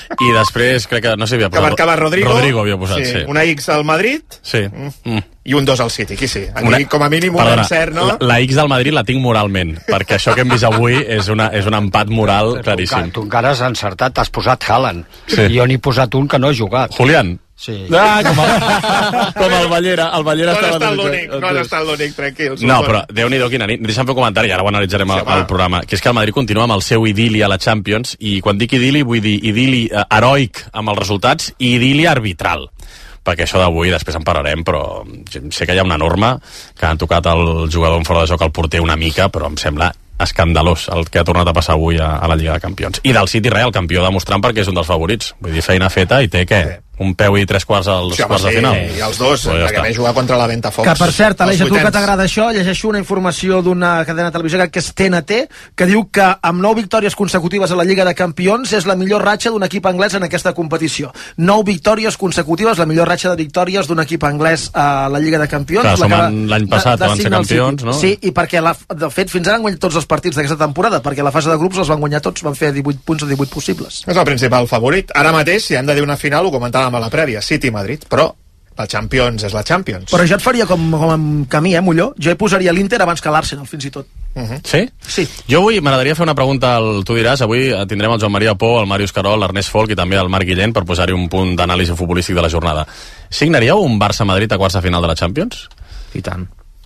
I després, crec que, no sé, havia posat... Que marcava Rodrigo. Rodrigo havia posat, sí. Una X al Madrid. Sí. I un 2 al City, aquí sí. Aquí, com a mínim, un encert, no? La X del Madrid la tinc moralment, perquè això que hem vist avui és un empat moral claríssim. Tu encara has encertat, t'has posat Haaland. Sí. Jo n'he posat un que no ha jugat. Julián? Sí. Com el Ballera. El Ballera no has estat l'únic, tranquil. No, però Déu-n'hi-do quina nit. Deixa'm fer un comentari, ara ho analitzarem al programa, que és que el Madrid continua amb el seu idili a la Champions, i quan dic idili vull dir idili heroic amb els resultats i idili arbitral, perquè això d'avui després en parlarem, però sé que hi ha una norma que han tocat el jugador en fora de joc al porter una mica, però em sembla escandalós el que ha tornat a passar avui a la Lliga de Campions. I del City, el campió demostrant perquè és un dels favorits. Vull dir, feina feta, i té què? Un peu i 3 quarts als quarts de final. I els dos, perquè vam jugar contra la Ventafocs. Que, per cert, Aleix, a tu que t'agrada això, llegeixo una informació d'una cadena de televisió que és TNT, que diu que amb 9 victòries consecutives a la Lliga de Campions és la millor ratxa d'un equip anglès en aquesta competició. 9 victòries consecutives, la millor ratxa de victòries d'un equip anglès a la Lliga de Campions. Clar, som l'any passat van ser campions, no? Sí, i perquè, de fet, fins ara han guanyat tots els partits d'aquesta temporada, perquè la fase de grups els van guanyar tots, van fer 18 punts de 18 possibles. És el principal favorit. Ara mateix, si hem de dir una final, ho comentàvem a la prèvia, City-Madrid, però la Champions és la Champions. Però jo et faria com en camí, Molló? Jo hi posaria l'Inter abans que l'Arsenal, fins i tot. Sí? Sí. Jo avui m'agradaria fer una pregunta tu diràs, avui tindrem el Joan Maria Pou, el Màrius Carol, l'Ernest Folk i també el Marc Guillén per posar-hi un punt d'anàlisi futbolístic de la jornada. Signaríeu un Barça-Madrid a quarts de final de la Champions? I tant.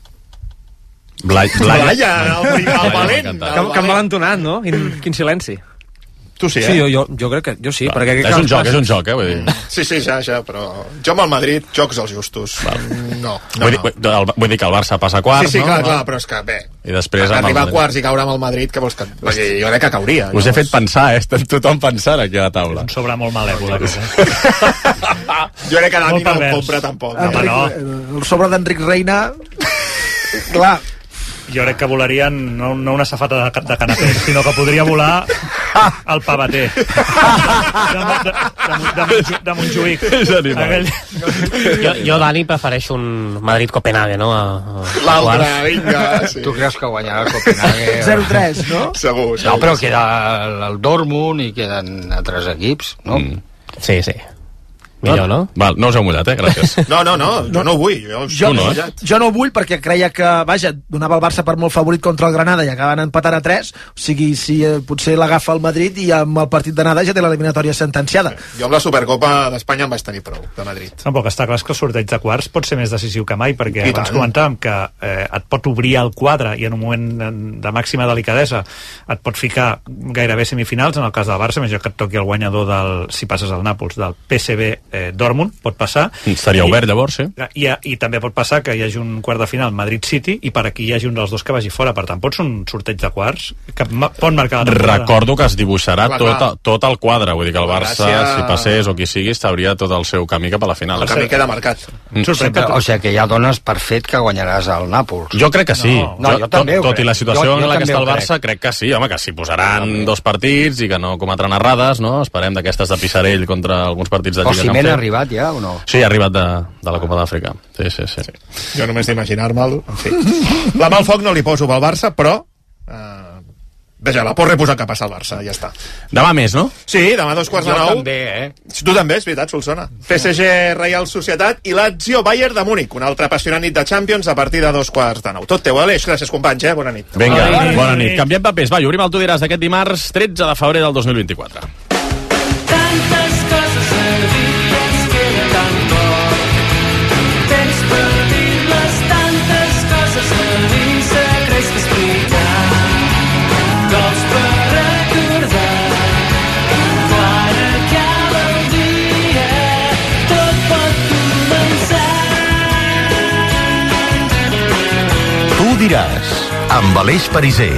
Blaya, el valent. Que em va entonant, no? Quin silenci. Tu sí, Sí, jo crec que... Jo sí, perquè... És un joc, vull dir. Sí, ja, però... Jo amb el Madrid, jocs els justos. No. Vull dir que el Barça passa a quarts, no? Sí, clar, però és que, bé... I després... Arribar a quarts i caure amb el Madrid, que vols que... Jo crec que cauria. Us he fet pensar, Estem tothom pensant aquí a la taula. Un sobre molt malèvol, Jo crec que Dani no el compra, tampoc. El sobre d'Enric Reina... Clar... Jo crec que volarien no una safata de canapé, sinó que podria volar el pavater de Montjuïc. Jo, Dani, prefereixo un Madrid-Copenhague, no? L'altre, vinga. Tu creus que guanyarà el Copenhague? 0-3, no? Segur. No, però queda el Dortmund i queden altres equips, no? Sí. Millor, no? Val, no us heu mullat, gràcies. No, jo no ho vull. Jo no ho vull perquè creia que, vaja, donava el Barça per molt favorit contra el Granada i acaben empatant a 3, o sigui, si potser l'agafa el Madrid i amb el partit d'anada ja té l'eliminatòria sentenciada. Jo amb la Supercopa d'Espanya em vaig tenir prou, de Madrid. No, però que està clar que el sorteig de quarts pot ser més decisiu que mai, perquè abans comentàvem que et pot obrir el quadre i en un moment de màxima delicadesa et pot ficar gairebé semifinals, en el cas del Barça, més que et toqui el guanyador si passes al Nàpols, del PSV Dortmund, pot passar. Estaria obert llavors, sí. I també pot passar que hi hagi un quart de final Madrid-City i per aquí hi hagi un dels dos que vagi fora. Per tant, pot ser un sorteig de quarts que pot marcar la temporada. Recordo que es dibuixarà tot el quadre, vull dir que el Barça, si passés o qui sigui, estaria tot el seu camí cap a la final. El camí queda marcat. O sigui que ja dones per fet que guanyaràs el Nàpols. Jo crec que sí. Jo també ho crec. Tot i la situació en la que està el Barça, crec que sí, home, que s'hi posaran 2 partits i que no cometran errades, no? Esperem d'aquestes de Pissarell contra alguns partits de Lliga. Ha arribat ja o no? Sí, ha arribat de la Copa d'Àfrica. Sí. Jo només d'imaginar-me'l, en fi. La mà al foc no li poso pel Barça, però veja, la porra he posat que passa al Barça, ja està. Demà més, no? Sí, demà 2:45. Jo també, Tu també, és veritat, Solsona. PSG Real Societat i Lazio Bayern de Múnich. Una altra apassionant nit de Champions a partir de 2:45. Tot teu, Aleix. Gràcies, companys, bona nit. Vinga, bona nit. Canviem papers. Va, i obrim el Tu diràs d'aquest dimarts 13 de febrer del 2024. Tantes coses a dir, ens queda tan poc temps per dir-les, tantes coses a dir, secrets que explicar, cops per recordar, quan acaba el dia, tot pot començar. Tu diràs, amb Aleix Pariser.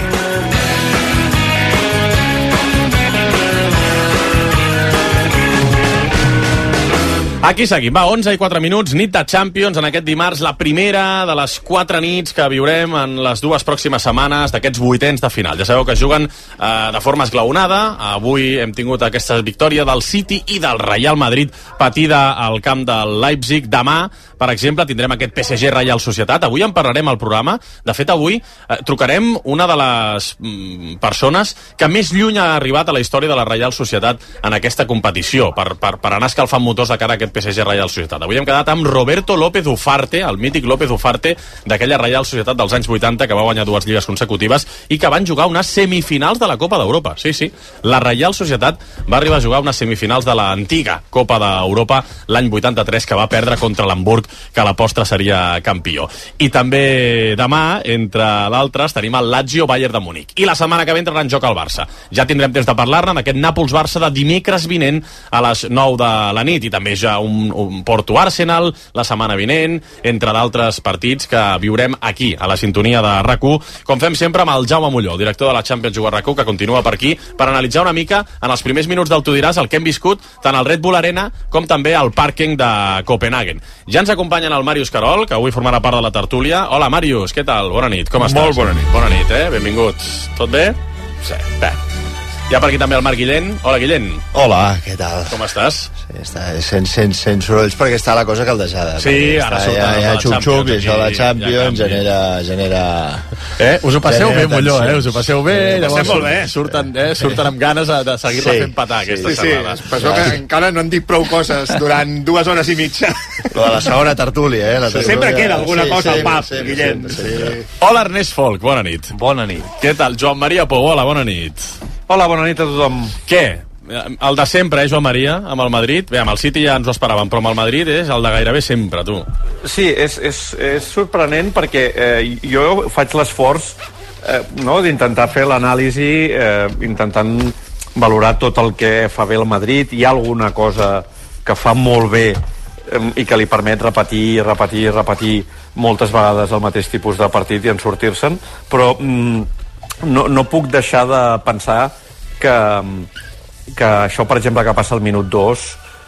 Aquí seguim, va, 11 i 4 minuts, nit de Champions en aquest dimarts, la primera de les 4 nits que viurem en les 2 pròximes setmanes d'aquests 8ens de final. Ja sabeu que juguen de forma esglaonada. Avui hem tingut aquesta victòria del City i del Real Madrid patida al camp del Leipzig. Demà, per exemple, tindrem aquest PSG Real Societat. Avui en parlarem al programa. De fet, avui trucarem una de les persones que més lluny ha arribat a la història de la Real Societat en aquesta competició, per anar escalfant motors de cara a aquest PSG Real Societat. Avui hem quedat amb Roberto López Ufarte, el mític López Ufarte d'aquella Real Societat dels anys 80 que va guanyar 2 lligues consecutives i que van jugar unes semifinals de la Copa d'Europa. Sí, sí, la Real Societat va arribar a jugar unes semifinals de l'antiga Copa d'Europa l'any 83 que va perdre contra l'Hamburg, que a la postre seria campió. I també demà, entre d'altres, tenim el Lazio Bayern de Múnich. I la setmana que ve entrarà en joc el Barça. Ja tindrem temps de parlar-ne d'aquest Nàpols-Barça de dimecres vinent a les 9 de la nit i també ja un Porto-Arsenal la setmana vinent, entre d'altres partits que viurem aquí, a la sintonia de RAC1, com fem sempre amb el Jaume Molló, director de la Champions Jugar RAC1, que continua per aquí, per analitzar una mica en els primers minuts del Tu diràs el que hem viscut tant al Red Bull Arena com també al pàrquing de Copenhagen. Ja ens acompanyen el Màrius Carol, que avui formarà part de la tertúlia. Hola, Màrius, què tal? Bona nit, com estàs? Molt bona nit. Bona nit, benvinguts. Tot bé? Sí, bé. Hi ha per aquí també el Marc Guillén. Hola, Guillén. Hola, què tal? Com estàs? Sí, està sense sorolls perquè està la cosa caldejada. Sí, ara surt ja xup-xup i això de la Champions genera... Us ho passeu bé, Molló, us ho passeu bé. Llavors molt bé. Surten amb ganes de seguir-la fent petar aquesta setmana. Sí, per això que encara no han dit prou coses durant 2 hores i mitja. Lo de la segona tertúlia, la tertúlia. Sempre queda alguna cosa al pap, Guillem. Hola, Ernest Folk, bona nit. Bona nit. Què tal? Joan Maria Pou, hola, bona nit. Hola, bona nit a tothom. Què? El de sempre, Joan Maria, amb el Madrid? Bé, amb el City ja ens ho esperàvem, però amb el Madrid és el de gairebé sempre, tu. Sí, és sorprenent perquè jo faig l'esforç d'intentar fer l'anàlisi, intentant valorar tot el que fa bé el Madrid. Hi ha alguna cosa que fa molt bé i que li permet repetir moltes vegades el mateix tipus de partit i en sortir-se'n, però no puc deixar de pensar que això, per exemple, que passa al minut 2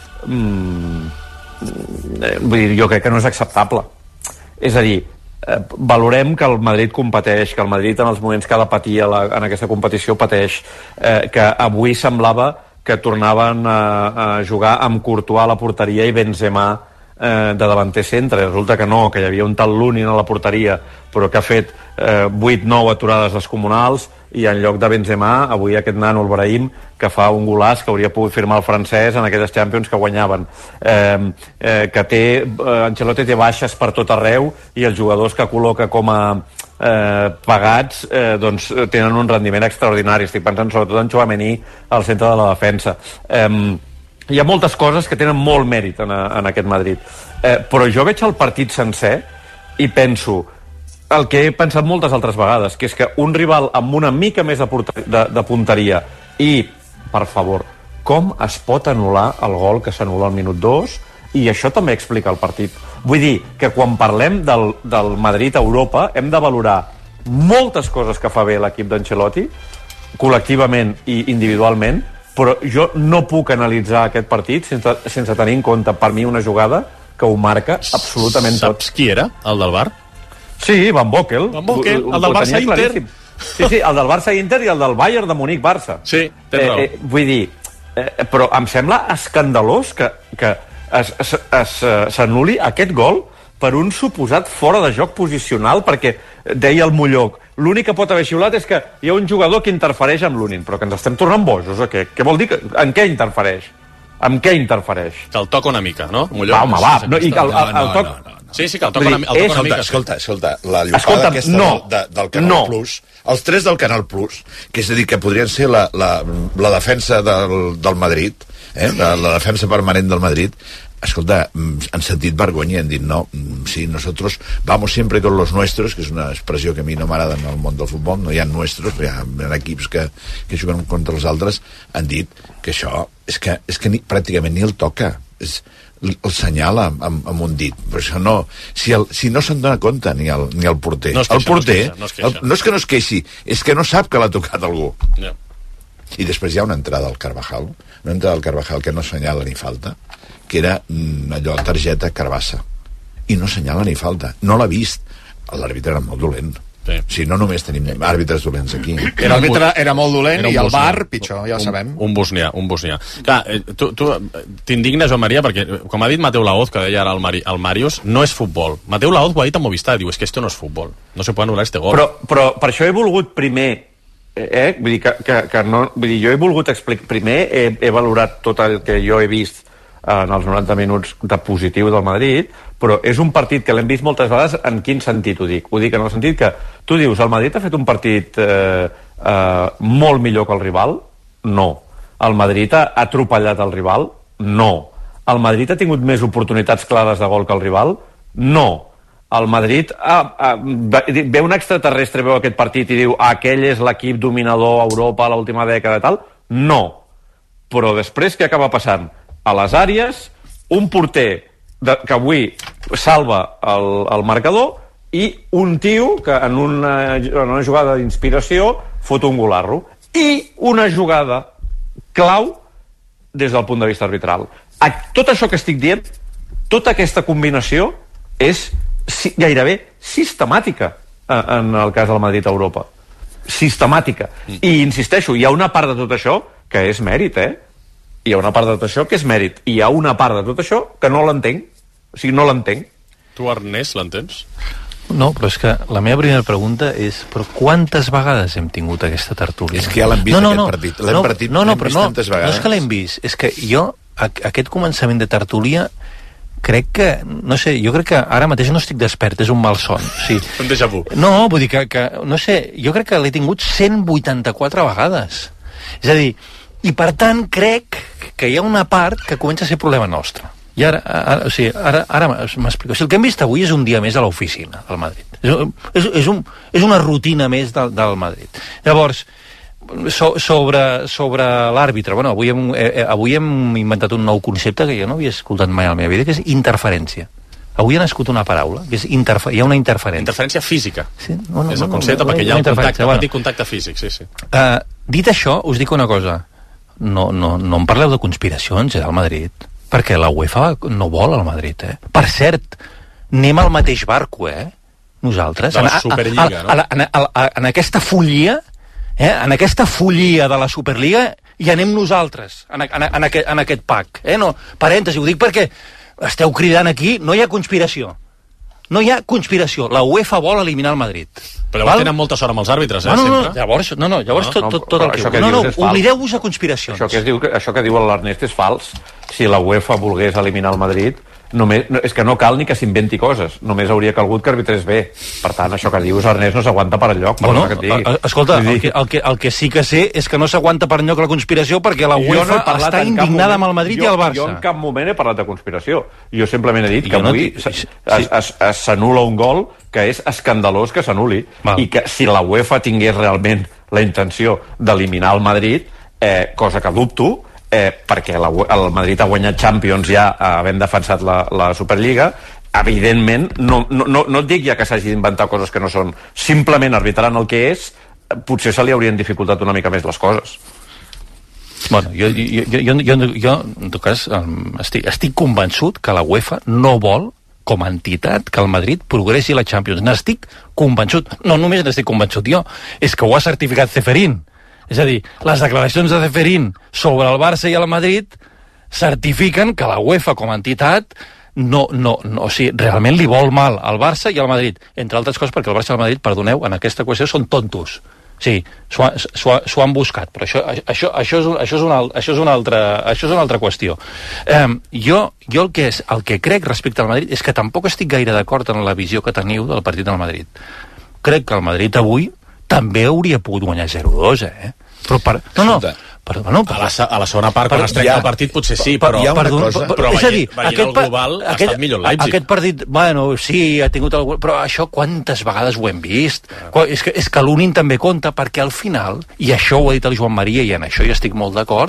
vull dir, jo crec que no és acceptable. És a dir, valorem que el Madrid competeix, que el Madrid en els moments que ha de patir en aquesta competició pateix, que avui semblava que tornaven a jugar amb Courtois a la porteria i Benzema de davanter centre. Resulta que no, que hi havia un tal Lunin a la porteria, però que ha fet 8-9 aturades descomunals, i en lloc de Benzema, avui aquest nano, el Brahim, que fa un golaç que hauria pogut firmar el francès en aquelles Champions que guanyaven. Que Ancelotti té baixes per tot arreu i els jugadors que col·loca com a pagats doncs tenen un rendiment extraordinari. Estic pensant sobretot en Tchouaméni al centre de la defensa. Hi ha moltes coses que tenen molt mèrit en aquest Madrid, però jo veig el partit sencer i penso el que he pensat moltes altres vegades, que és que un rival amb una mica més de punteria i, per favor, com es pot anul·lar el gol que s'anul·la al minut 2, i això també explica el partit. Vull dir que quan parlem del Madrid a Europa hem de valorar moltes coses que fa bé l'equip d'Ancelotti, col·lectivament i individualment, però jo no puc analitzar aquest partit sense tenir en compte, per mi, una jugada que ho marca absolutament tot. Saps qui era, el del Bar? Sí, Van Boekel. El del Barça-Inter. Sí, el del Barça-Inter i el del Bayern de Múnich-Barça. Sí, tens raó. Vull dir, però em sembla escandalós que s'anul·li aquest gol per un suposat fora de joc posicional, perquè deia el Molloc, l'únic que pot haver xiulat és que hi ha un jugador que interfereix amb l'Unin, però que ens estem tornant bojos, o què? Què vol dir? En què interfereix? Amb què interfereix? Que el toca una mica, no? Molloc? Va, home, va. No, i que el toc... Sí, que el toca una mica. Escolta, la llopada aquesta del Canal Plus, els 3 del Canal Plus, que és a dir, que podrien ser la defensa del Madrid, la defensa permanent del Madrid, escolta, han sentit vergonya, han dit no, sí, nosotros vamos siempre con los nuestros, que és una expressió que a mi no m'agrada en el món del futbol, no hi ha nuestros, hi ha equips que juguen contra els altres, han dit que això és que pràcticament ni el toca, el senyala amb un dit, però això no, si no se'n dona compte ni el porter, el porter no és que no es queixi, és que no sap que l'ha tocat algú. I després hi ha una entrada al Carvajal que no assenyala ni falta, que era allò, targeta Carbassa, i no assenyala ni falta, no l'ha vist. L'àrbitre era molt dolent. Sí. Si no només tenim àrbitres dolents aquí. L'àrbitre era molt dolent i el VAR pitjor, ja ho sabem. Un bosnià. Clar, tu t'indignes, Joan Maria, perquè, com ha dit Mateu Laoz, que deia ara el Màrius, no és futbol. Mateu Laoz ho ha dit a Movistar, diu, és que esto no és futbol. No se puede anular este gol. Però per això he volgut primer, vull dir que no, vull dir, jo he volgut explicar, primer he valorat tot el que jo he vist en els 90 minuts de positiu del Madrid, però és un partit que l'hem vist moltes vegades. En quin sentit ho dic? Ho dic en el sentit que tu dius, el Madrid ha fet un partit molt millor que el rival? No. El Madrid ha atropellat el rival? No. El Madrid ha tingut més oportunitats clares de gol que el rival? No. El Madrid ve un extraterrestre, veu aquest partit i diu aquell és l'equip dominador a Europa a l'última dècada i tal? No. Però després què acaba passant? A les àrees, un porter que avui salva el marcador i un tio que en una jugada d'inspiració fot un golarro. I una jugada clau des del punt de vista arbitral. Tot això que estic dient, tota aquesta combinació és gairebé sistemàtica en el cas del Madrid a Europa. Sistemàtica. I insisteixo, hi ha una part de tot això que és mèrit, Hi ha una part de tot això que és mèrit. I hi ha una part de tot això que no l'entenc. O sigui, no l'entenc. Tu, Ernest, l'entens? No, però és que la meva primera pregunta és però quantes vegades hem tingut aquesta tertúlia? És que ja l'hem vist, aquest partit. L'hem vist tantes vegades. No és que l'hem vist, és que jo, aquest començament de tertúlia, crec que, no sé, jo crec que ara mateix no estic despert, és un malson. Sí. Un déjà vu. No, vull dir que, no sé, jo crec que l'he tingut 184 vegades. És a dir, i per tant crec que hi ha una part que comença a ser problema nostre. I ara m'explico. Si el que hem vist avui és un dia més a l'oficina del Madrid. És una rutina més del Madrid. Llavors, sobre l'àrbitre, bueno, avui hem inventat un nou concepte que jo no havia escoltat mai a la meva vida, que és interferència. Avui ha nascut una paraula, que és hi ha una interferència. Interferència física. Sí? És el concepte, perquè hi ha un petit contacte físic, sí. Dit això, us dic una cosa. No em parleu de conspiracions, al Madrid, perquè la UEFA no vol al Madrid, Per cert, anem al mateix barco, nosaltres. De la Superliga, no? En aquesta follia, en aquesta follia de la Superliga, hi anem nosaltres, en aquest pack. No, parèntesi, ho dic perquè esteu cridant aquí, no hi ha conspiració. No hi ha conspiració. La UEFA vol eliminar el Madrid. Però llavors tenen molta sort amb els àrbitres, sempre. Llavors tot el que no, oblideu-vos de conspiracions. Això que diu l'Ernest és fals. Si la UEFA volgués eliminar el Madrid, és que no cal ni que s'inventi coses, només hauria calgut que arbitrés bé. Per tant, això que dius, Ernest, no s'aguanta per enlloc. Escolta, el que sí que sé és que no s'aguanta per enlloc la conspiració perquè la UEFA està indignada amb el Madrid i el Barça. Jo en cap moment he parlat de conspiració. Jo simplement he dit que avui s'anul·la un gol que és escandalós que s'anul·li, i que si la UEFA tingués realment la intenció d'eliminar el Madrid, cosa que dubto, perquè el Madrid ha guanyat Champions ja havent defensat la Superliga, evidentment no et dic ja que s'hagi d'inventar coses que no són, simplement arbitrant el que és, potser se li haurien dificultat una mica més les coses. Bueno, jo en tot cas estic convençut que la UEFA no vol com a entitat que el Madrid progressi a la Champions. N'estic convençut. No només n'estic convençut jo, és que ho ha certificat Ceferín. És a dir, les declaracions de Ceferín sobre el Barça i el Madrid certifiquen que la UEFA com a entitat o sigui, realment li vol mal al Barça i al Madrid, entre altres coses perquè el Barça i el Madrid, perdoneu, en aquesta qüestió són tontos. Sí, s'ho han buscat, però això és una altra qüestió. Jo el que crec respecte al Madrid és que tampoc estic gaire d'acord en la visió que teniu del partit del Madrid. Crec que el Madrid avui també hauria pogut guanyar 0-2, Però a la segona part, quan es trenca el partit, potser sí, però veient el global ha estat millor el Leipzig. Aquest partit, sí, ha tingut però això quantes vegades ho hem vist? És que l'únic també compta, perquè al final, i això ho ha dit el Joan Maria, i en això hi estic molt d'acord,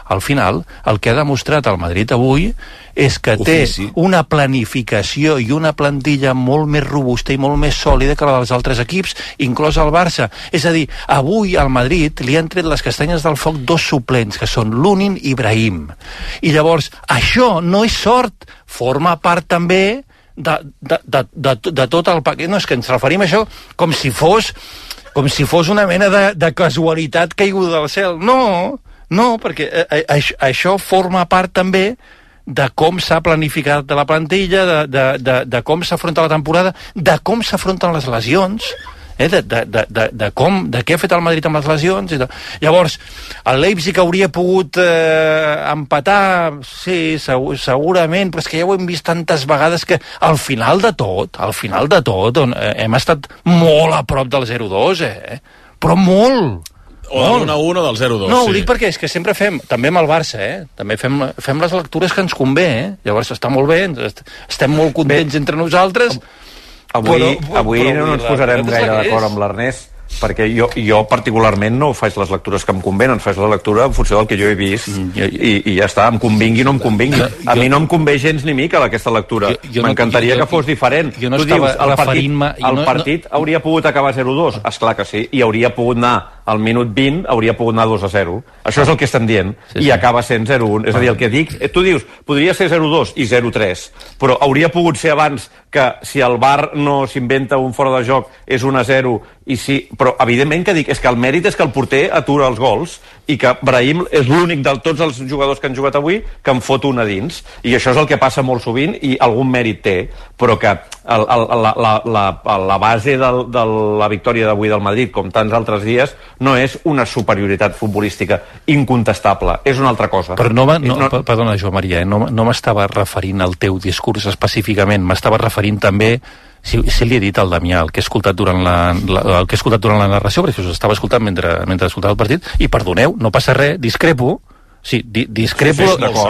al final el que ha demostrat el Madrid avui és que té una planificació i una plantilla molt més robusta i molt més sòlida que la dels altres equips, inclòs el Barça. És a dir, avui al Madrid li han tret les castanyes del foc 2 suplents, que són Lunin i Brahim. I llavors, això no és sort, forma part també de tot el paquet. No, és que ens referim a això com si fos una mena de casualitat caiguda del cel. No, perquè això forma part també de com s'ha planificat la plantilla, de com s'afronta la temporada, de com s'afronten les lesions, de què ha fet el Madrid amb les lesions. Llavors, el Leipzig hauria pogut empatar, sí, segurament, però és que ja ho hem vist tantes vegades que al final de tot, hem estat molt a prop del 0-2, però molt. O del 1-1 o del 0-2. No, ho dic perquè és que sempre fem, també amb el Barça, també fem les lectures que ens convé, Llavors està molt bé, estem molt contents entre nosaltres. Avui no ens posarem gaire d'acord amb l'Ernest, perquè jo particularment no faig les lectures que em convenen, faig la lectura en funció del que jo he vist i ja està, em convingui o no em convingui. A mi no em convé gens ni mica aquesta lectura. M'encantaria que fos diferent. Tu dius, el partit hauria pogut acabar 0-2, esclar que sí, i hauria pogut anar al minut 20, hauria pogut anar 2-0. Això és el que estem dient, i acaba sent 0-1. És a dir, el que dic, tu dius, podria ser 0-2 i 0-3, però hauria pogut ser abans que si el VAR no s'inventa un fora de joc és 1-0, i sí, però evidentment que dic, és que el mèrit és que el porter atura els gols i que Brahim és l'únic de tots els jugadors que han jugat avui que en fot una dins, i això és el que passa molt sovint i algun mèrit té, però que la base de la victòria d'avui del Madrid, com tants altres dies, no és una superioritat futbolística incontestable, és una altra cosa. Però perdona, Joan Maria, no m'estava referint al teu discurs específicament, m'estava referint també, si li he dit al Damià, el que he escoltat durant la narració, perquè us estava escoltant mentre escoltava el partit, i perdoneu, no passa res, discrepo, sí, discrepo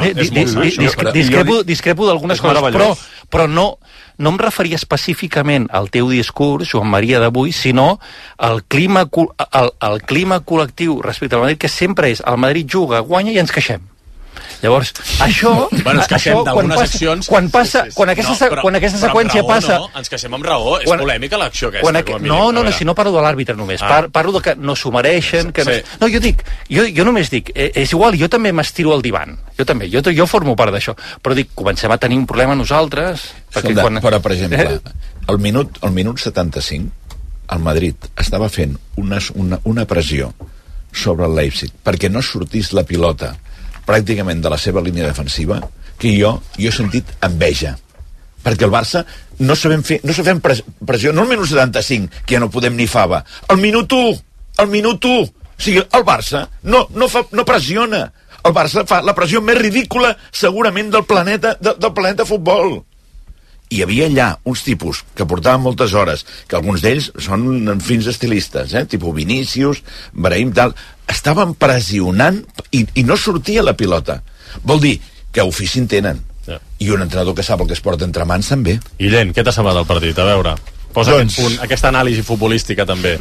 d'algunes coses, però no em referia específicament al teu discurs, Joan Maria, d'avui, sinó al clima col·lectiu respecte al Madrid, que sempre és el Madrid juga, guanya i ens queixem. Llavors, això... Bueno, ens queixem d'algunes accions... Quan aquesta seqüència passa... No, ens queixem amb raó, és polèmica l'acció aquesta. No, si no parlo de l'àrbitre només, parlo de que no s'ho mereixen... No, jo només dic, és igual, jo també m'estiro al divan, jo formo part d'això, però dic, comencem a tenir un problema nosaltres... Però, per exemple, al minut 75, el Madrid estava fent una pressió sobre el Leipzig perquè no sortís la pilota pràcticament de la seva línia defensiva, que jo he sentit enveja, perquè el Barça no sabem pressió, no al minut 75, que ja no podem ni fava, al minut 1, o sigui, el Barça no pressiona, el Barça fa la pressió més ridícula segurament del planeta futbol. Hi havia allà uns tipus que portaven moltes hores, que alguns d'ells són fins estilistes, tipus Vinícius, Brahim, tal, estaven pressionant i no sortia la pilota. Vol dir que ofici en tenen. I un entrenador que sap el que es porta entre mans també. Guillem, què t'ha semblat el partit? A veure... Posa aquesta anàlisi futbolística també.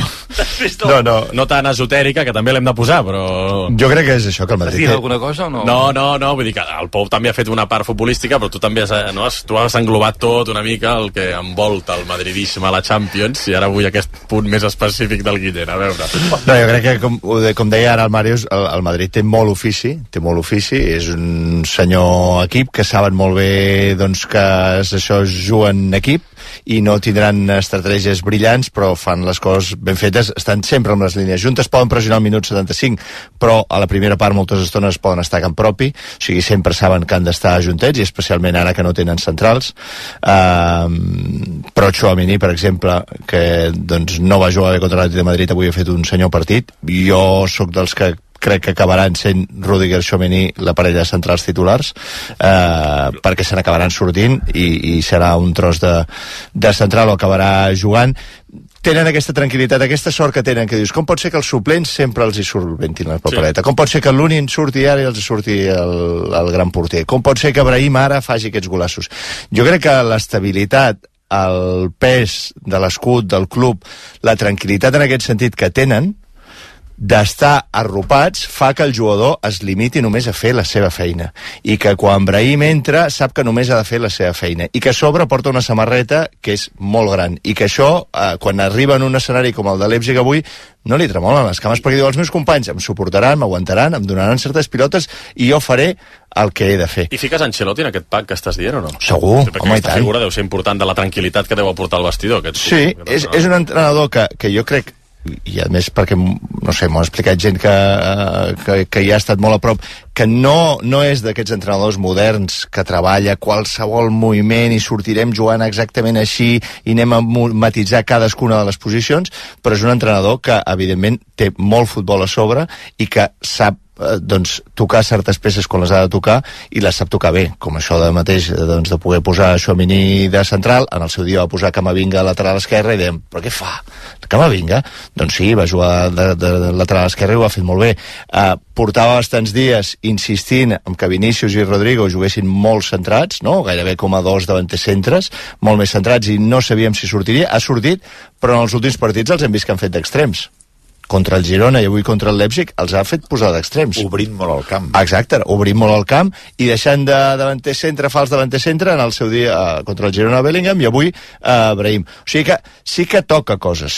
No tan esotèrica, que també l'hem de posar, però... Jo crec que és això, que el Madrid... Has dit alguna cosa o no? No, vull dir que el Pou també ha fet una part futbolística, però tu també has englobat tot una mica el que envolta el madridisme a la Champions, i ara vull aquest punt més específic del Guillem, a veure. No, jo crec que, com deia ara el Màrius, el Madrid té molt ofici, és un senyor equip, que saben molt bé doncs, que això es juga en equip, i no tindran estratègies brillants, però fan les coses ben fetes, estan sempre amb les línies juntes, poden pressionar al minut 75, però a la primera part moltes estones poden estar a camp propi, o sigui, sempre saben que han d'estar juntets, i especialment ara que no tenen centrals. Però Tchouaméni, per exemple, que doncs, no va jugar bé contra l'Atlètic de Madrid, avui ha fet un senyor partit. Jo sóc dels que crec que acabaran sent Rüdiger, Tchouaméni la parella de centrals titulars, perquè se n'acabaran sortint i serà un tros de central o acabarà jugant. Tenen aquesta tranquil·litat, aquesta sort que tenen, que dius, com pot ser que els suplents sempre els hi surventin la papereta? Com pot ser que l'Unin surti ara i els surti el gran porter? Com pot ser que Brahim ara faci aquests golassos? Jo crec que l'estabilitat, el pes de l'escut del club, la tranquil·litat en aquest sentit que tenen, d'estar arropats fa que el jugador es limiti només a fer la seva feina, i que quan Brahim entra sap que només ha de fer la seva feina, i que a sobre porta una samarreta que és molt gran, i que això, quan arriba en un escenari com el de Leipzig avui, no li tremolen les cames, perquè diu, els meus companys em suportaran, m'aguantaran, em donaran certes pilotes i jo faré el que he de fer. I fiques Ancelotti en aquest pack que estàs dient o no? Segur, home, i tant. Aquesta figura deu ser important de la tranquil·litat que deu aportar al vestidor. Sí, és un entrenador que jo crec, i a més perquè, no sé, m'ho ha explicat gent que hi ha estat molt a prop, que no és d'aquests entrenadors moderns que treballa qualsevol moviment i sortirem jugant exactament així i anem a matitzar cadascuna de les posicions, però és un entrenador que evidentment té molt futbol a sobre i que sap doncs tocar certes peces quan les ha de tocar i les sap tocar bé, com això de mateix doncs, de poder posar Tchouaméni de central. En el seu dia va posar Camavinga a lateral esquerra i dèiem, però què fa? Camavinga? Doncs sí, va jugar de lateral esquerra i ho ha fet molt bé. Portava bastants dies insistint en que Vinícius i Rodrigo juguessin molt centrats, no? Gairebé com a dos davanters centres, molt més centrats, i no sabíem si sortiria. Ha sortit, però en els últims partits els hem vist que han fet d'extrems. Contra el Girona i avui contra el Leipzig els ha fet posar d'extrems. Obrint molt el camp. Exacte, obrint molt el camp i deixant de davanter centre, fals davanter centre en el seu dia contra el Girona Bellingham i avui Brahim. O sigui que sí que toca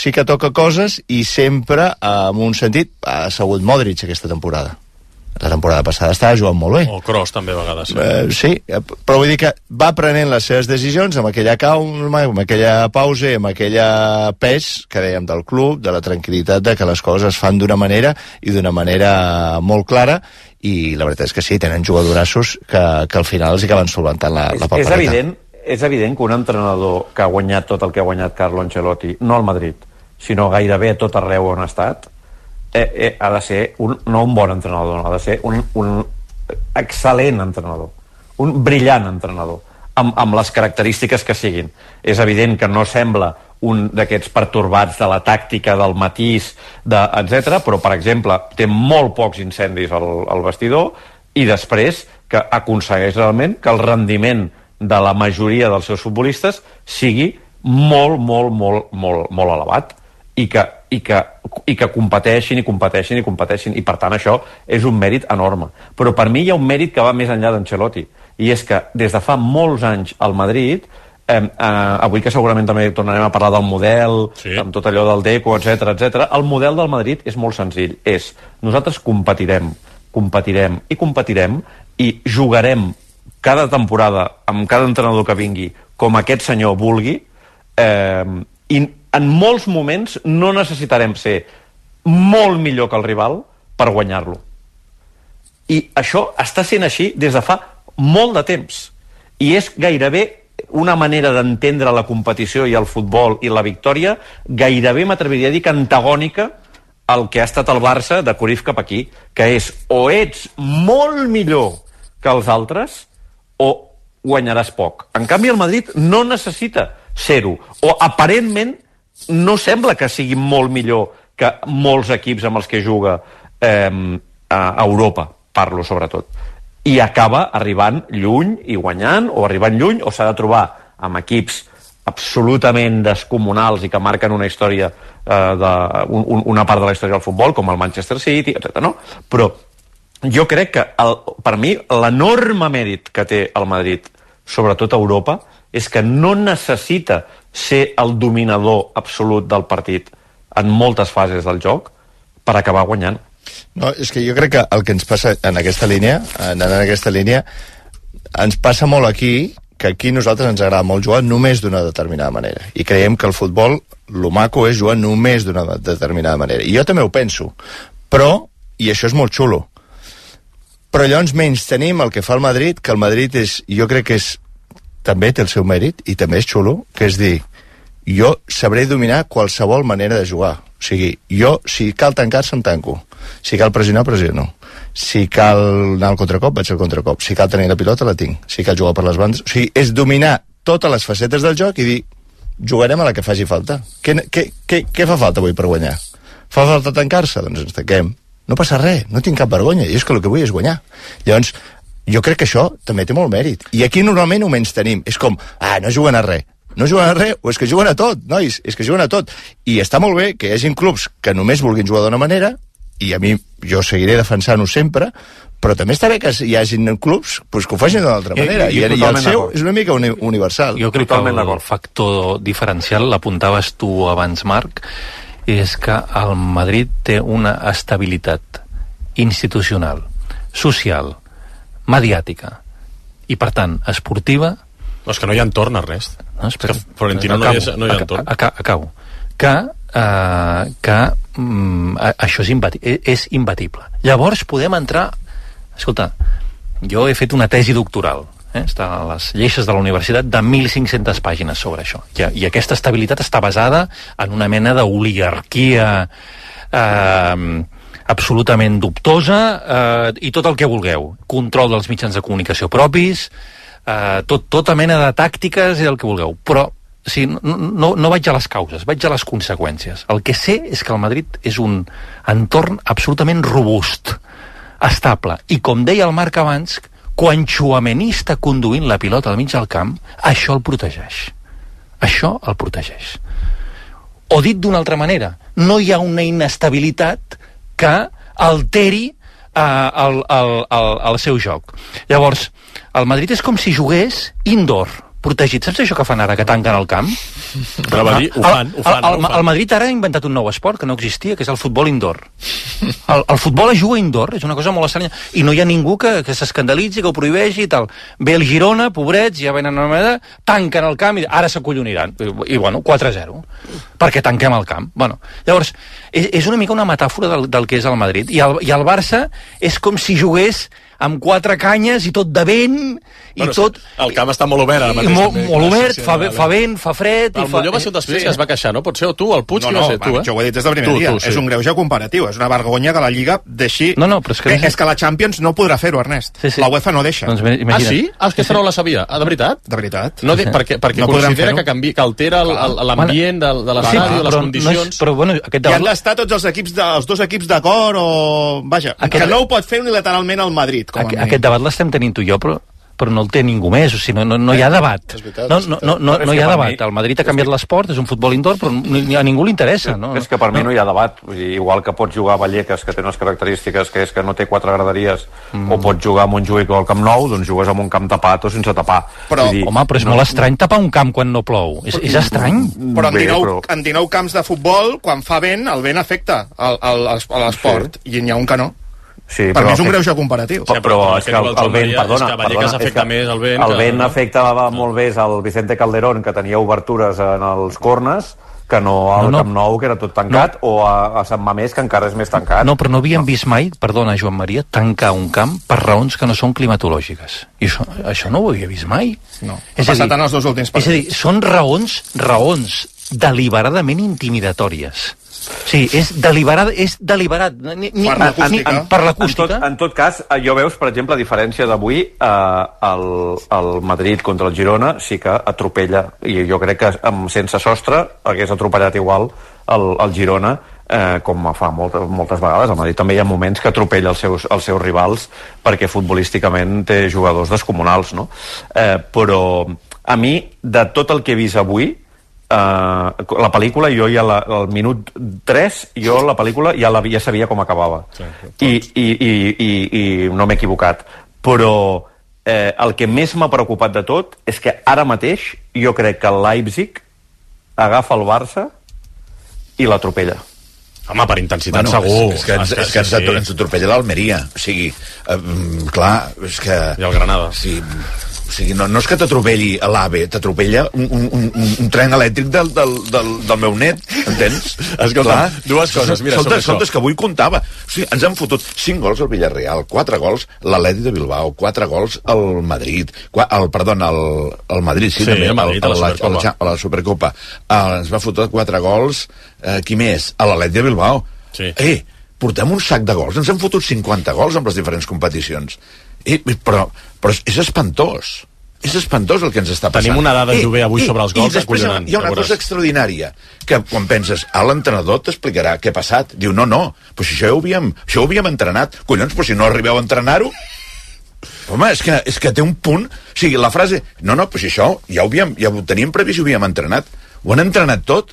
coses i sempre en un sentit ha assegut Modric aquesta temporada. La temporada passada estava jugant molt bé. O Kroos també a vegades. Sí, però vull dir que va prenent les seves decisions amb aquella calma, amb aquella pausa i amb aquella pes que dèiem del club, de la tranquil·litat de que les coses es fan d'una manera i d'una manera molt clara, i la veritat és que sí, tenen jugadorassos que al final els acaben solventant la papereta. És evident que un entrenador que ha guanyat tot el que ha guanyat Carlo Ancelotti, no al Madrid, sinó gairebé a tot arreu on ha estat, ha de ser no un bon entrenador, no, ha de ser un excel·lent entrenador, un brillant entrenador, amb les característiques que siguin. És evident que no sembla un d'aquests pertorbats de la tàctica, del matís, etc. Però, per exemple, té molt pocs incendis al vestidor i després que aconsegueix realment que el rendiment de la majoria dels seus futbolistes sigui molt, molt, molt, molt, molt elevat i que competeixin i per tant això és un mèrit enorme. Però per mi hi ha un mèrit que va més enllà d'Ancelotti, i és que des de fa molts anys al Madrid, avui que segurament també tornarem a parlar del model, sí, amb tot allò del Deco, etc, el model del Madrid és molt senzill, és nosaltres competirem i jugarem cada temporada amb cada entrenador que vingui com aquest senyor vulgui, i en molts moments no necessitarem ser molt millor que el rival per guanyar-lo. I això està sent així des de fa molt de temps. I és gairebé una manera d'entendre la competició i el futbol i la victòria gairebé, m'atreviria a dir, que antagònica al que ha estat el Barça de Cruyff cap aquí, que és o ets molt millor que els altres o guanyaràs poc. En canvi, el Madrid no necessita ser-ho, o aparentment no sembla que sigui molt millor que molts equips amb els que juga a Europa, parlo sobretot, i acaba arribant lluny i guanyant, o arribant lluny, o s'ha de trobar amb equips absolutament descomunals i que marquen una història, una part de la història del futbol, com el Manchester City, etc. No? Però jo crec que per mi l'enorme mèrit que té el Madrid, sobretot a Europa, és que no necessita ser el dominador absolut del partit en moltes fases del joc per acabar guanyant. No, és que jo crec que el que ens passa en aquesta línia, ens passa molt aquí, que aquí a nosaltres ens agrada molt jugar només d'una determinada manera. I creiem que el futbol, lo maco és jugar només d'una determinada manera. I jo també ho penso. Però, i això és molt xulo, però llavors menys tenim el que fa el Madrid, que el Madrid és, jo crec que és, també té el seu mèrit, i també és xulo, que és dir, jo sabré dominar qualsevol manera de jugar. O sigui, jo, si cal tancar-se, em tanco. Si cal pressionar, pressiono. Si cal anar al contracop, vaig al contracop. Si cal tenir la pilota, la tinc. Si cal jugar per les bandes... O sigui, és dominar totes les facetes del joc i dir, jugarem a la que faci falta. Què fa falta avui per guanyar? Fa falta tancar-se? Doncs ens tanquem. No passa res, no tinc cap vergonya. I és que el que vull és guanyar. Llavors, jo crec que això també té molt mèrit. I aquí normalment ho menys tenim. És com, no juguen a res. No juguen a res, o és que juguen a tot, nois, és que juguen a tot. I està molt bé que hi hagi clubs que només vulguin jugar d'una manera i a mi jo seguiré defensant-ho sempre, però també està bé que hi hagin clubs pues, que ho facin d'una altra manera, i el seu és una mica universal. Jo crec que el factor diferencial, l'apuntaves tu abans, Marc, és que el Madrid té una estabilitat institucional, social, mediàtica i, per tant, esportiva. No, és que no hi ha entorn, Ernest. No, espera. Florentino no hi ha entorn. Acabo. Que això és imbatible. Llavors podem entrar... Escolta, jo he fet una tesi doctoral, està a les lleixes de la universitat, de 1.500 pàgines sobre això. I aquesta estabilitat està basada en una mena d'oligarquia absolutament dubtosa, i tot el que vulgueu. Control dels mitjans de comunicació propis, tota mena de tàctiques i el que vulgueu. Però no vaig a les causes, vaig a les conseqüències. El que sé és que el Madrid és un entorn absolutament robust, estable, i com deia el Marc abans, quan Tchouaméni està conduint la pilota al mig del camp, això el protegeix. Això el protegeix. O dit d'una altra manera, no hi ha una inestabilitat que alteri el seu joc. Llavors, el Madrid és com si jugués indoor, protegit. Saps això que fan ara, que tanquen el camp? Però va dir, ho fan. El Madrid ara ha inventat un nou esport que no existia, que és el futbol indoor. El futbol es juga indoor, és una cosa molt estranya, i no hi ha ningú que s'escandalitzi, que ho prohibeixi i tal. Ve el Girona, pobrets, ja venen a la moneda, tanquen el camp i ara s'acolloniran. I bueno, 4-0, perquè tanquem el camp. Bueno, llavors, és una mica una metàfora del que és el Madrid. I el Barça és com si jugués amb 4 canyes i tot de vent i tot... El camp està molt obert ara mateix. Molt obert, fa vent, fa fred... El Molló va ser un dels primers que es va queixar, no? Pot ser o tu, el Puig, que va ser tu, jo ho he dit des del primer dia. És un greuge comparatiu, és una vergonya que la Lliga deixi... És que la Champions no podrà fer-ho, Ernest. La UEFA no deixa. Ah, sí? Aquesta no la sabia. De veritat? De veritat. Perquè considera que altera l'ambient de l'estadi, de les condicions... I han d'estar tots els dos equips d'acord o... Vaja, que no ho pot fer unilateralment el Madrid. Aquest debat l'estem tenint tu i jo, però no el té ningú més, o sigui, no hi ha debat. No hi ha debat. El Madrid ha canviat l'esport, és un futbol indoor, però a ningú li interessa. És que per mi no hi ha debat. Igual que pots jugar a Vallecas, que té unes característiques, que és que no té 4 graderies, o pots jugar a Montjuïc o al Camp Nou, doncs jugues en un camp tapat o sense tapar. Però és molt estrany tapar un camp quan no plou. És estrany. Però en 19 camps de futbol, quan fa vent, el vent afecta l'esport, i n'hi ha un que no. Sí, per mi és un greuge comparatiu. Però és que el vent, el vent afectava molt més al Vicente Calderón, que tenia obertures en els corners, que no al Camp Nou, que era tot tancat, o a Sant Mamés, que encara és més tancat. No, però no havíem vist mai, perdona, Joan Maria, tancar un camp per raons que no són climatològiques. I això no ho havia vist mai. No, ha passat en els 2 últims partits. És a dir, són raons deliberadament intimidatòries. Sí, és deliberat per l'acústica. En tot cas, jo veus, per exemple, a diferència d'avui, el Madrid contra el Girona sí que atropella, i jo crec que sense sostre hagués atropellat igual el Girona, com fa moltes vegades. El Madrid també hi ha moments que atropella els seus rivals perquè futbolísticament té jugadors descomunals, no? Però a mi, de tot el que he vist avui, la pel·lícula, jo ja al minut 3 jo la pel·lícula ja sabia com acabava, i no m'he equivocat, però el que més m'ha preocupat de tot és que ara mateix jo crec que el Leipzig agafa el Barça i l'atropella. Home, per intensitat segur. És que ens atropella l'Almeria, o sigui, clar, és que... I el Granada. Sí. O sigui, no és que t'atropelli l'AVE, t'atropella un tren elèctric del meu net, entens? Escolta, dues coses, mira, sobre això. És que avui comptava. O sigui, ens han fotut 5 gols al Villarreal, 4 gols l'Atlètic de Bilbao, 4 gols al Madrid, al Madrid, sí, també, a la Supercopa. Ens va fotre 4 gols, qui més? A l'Atlètic de Bilbao. Portem un sac de gols, ens han fotut 50 gols amb les diferents competicions. Però és espantós. És espantós el que ens està passant. Tenim una dada jove avui sobre els gols acollonant. Hi ha una cosa extraordinària, que quan penses, l'entrenador t'explicarà què ha passat. Diu, no, però si això ho havíem entrenat. Collons, però si no arribeu a entrenar-ho... Home, és que té un punt... O sigui, la frase, no, però si això ja ho teníem previst i ho havíem entrenat. Ho han entrenat tot.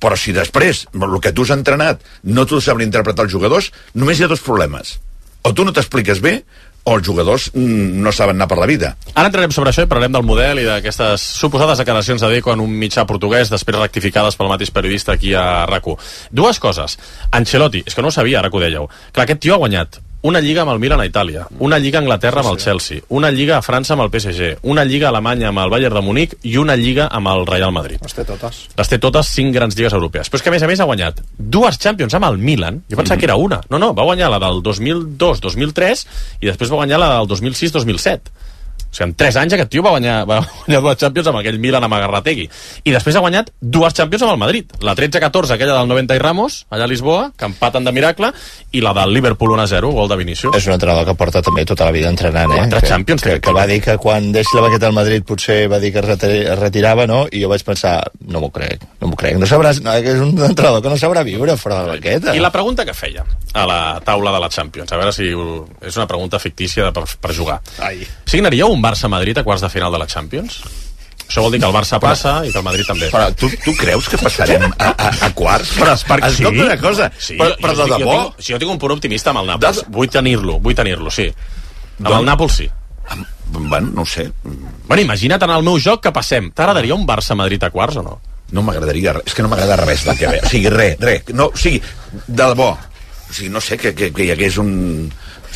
Però si després el que tu has entrenat no t'ho saben interpretar els jugadors, només hi ha dos problemes. O tu no t'expliques bé, o els jugadors no saben anar per la vida. Ara entrarem sobre això i parlarem del model i d'aquestes suposades declaracions de Deco en un mitjà portuguès, després rectificades pel mateix periodista aquí a RAC1. Dues coses. Ancelotti, és que no ho sabia, ara que ho dèieu. Clar, aquest tio ha guanyat una lliga amb el Milan a Itàlia, una lliga a Anglaterra amb el Chelsea, una lliga a França amb el PSG, una lliga a Alemanya amb el Bayern de Munic i una lliga amb el Real Madrid. Les té totes. Les té totes, 5 grans lligues europees. Però és que a més ha guanyat 2 Champions amb el Milan. Jo pensava que era una. No, va guanyar la del 2002-2003 i després va guanyar la del 2006-2007. O sigui, en 3 anys aquest tio va guanyar 2 Champions amb aquell Milan amb Agarrategui. I després ha guanyat 2 Champions amb el Madrid. La 13-14, aquella del 90 i Ramos, allà a Lisboa, que empaten de miracle, i la del Liverpool 1-0, gol de Vinícius. És un entrenador que porta també tota la vida entrenant, 4 Champions. Que va dir que quan deixi la baqueta al Madrid potser va dir que es retirava, no? I jo vaig pensar, no m'ho crec. No sabràs, no, que és un entrenador que no sabrà viure fora de la baqueta. I la pregunta que feia a la taula de la Champions, a veure si és una pregunta fictícia per jugar. Signaríeu un Barça-Madrid a quarts de final de la Champions? Això vol dir que el Barça passa i que el Madrid també. Però tu creus que passarem a quarts? Però sí. Escolta una cosa, sí, però de debò... Jo tinc un punt optimista amb el Nàpols. Vull tenir-lo, sí. Amb el Nàpols sí. Bueno, no ho sé. Bueno, imagina't en el meu joc que passem. T'agradaria un Barça-Madrid a quarts o no? No m'agradaria res. És que no m'agrada res del que ve. O sigui, res. No, o sigui, de debò. O sigui, no sé, que hi hagués un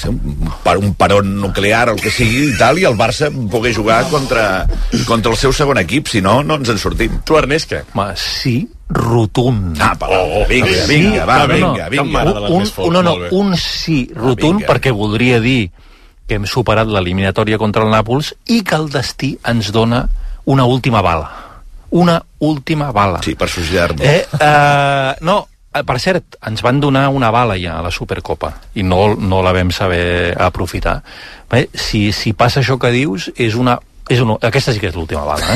peron nuclear, el que sigui i tal, i el Barça pogués jugar contra el seu segon equip, si no ens en sortim. Tu, Ernest, què? Home, sí, rotund. Vinga. Un sí rotund, perquè voldria dir que hem superat l'eliminatòria contra el Nàpols i que el destí ens dona una última bala. Sí, per suïcidar-nos. No, per cert, ens van donar una bala ja a la Supercopa i no la vam saber aprofitar. Si passa això que dius, aquesta sí que és l'última bala,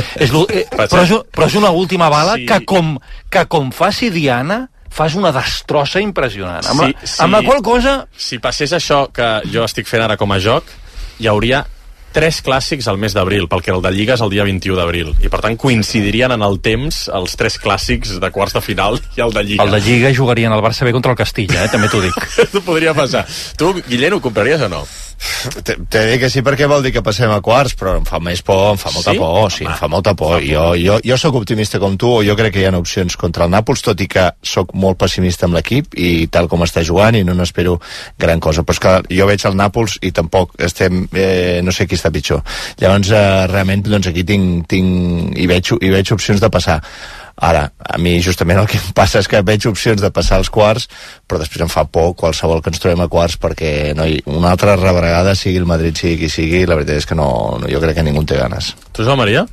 però és una última bala que com faci Diana fas una destrossa impressionant. Amb la qual cosa... Si passés això que jo estic fent ara com a joc, hi hauria 3 clàssics al mes d'abril, perquè el de Lliga és el dia 21 d'abril, i per tant coincidirien en el temps els 3 clàssics de quarts de final i el de Lliga. El de Lliga jugarien el Barça B contra el Castilla, també t'ho dic. Això podria passar. Tu, Guillem, ho compraries o no? T'he dit que sí perquè vol dir que passem a quarts, però em fa més por, em fa molta por, sí, em fa molta por. Jo sóc optimista com tu, jo crec que hi ha opcions contra el Nàpols, tot i que sóc molt pessimista amb l'equip i tal com està jugant i no n'espero gran cosa, però és que jo veig el Nàpols i tampoc estem, no sé qui està pitjor. Llavors, realment, doncs aquí tinc i veig opcions de passar. Ara, a mi justament el que em passa és que veig opcions de passar als quarts, però després em fa por qualsevol que ens trobem a quarts, perquè una altra rebregada, sigui el Madrid, sigui qui sigui, la veritat és que jo crec que ningú té ganes. Tu, Joan Maria?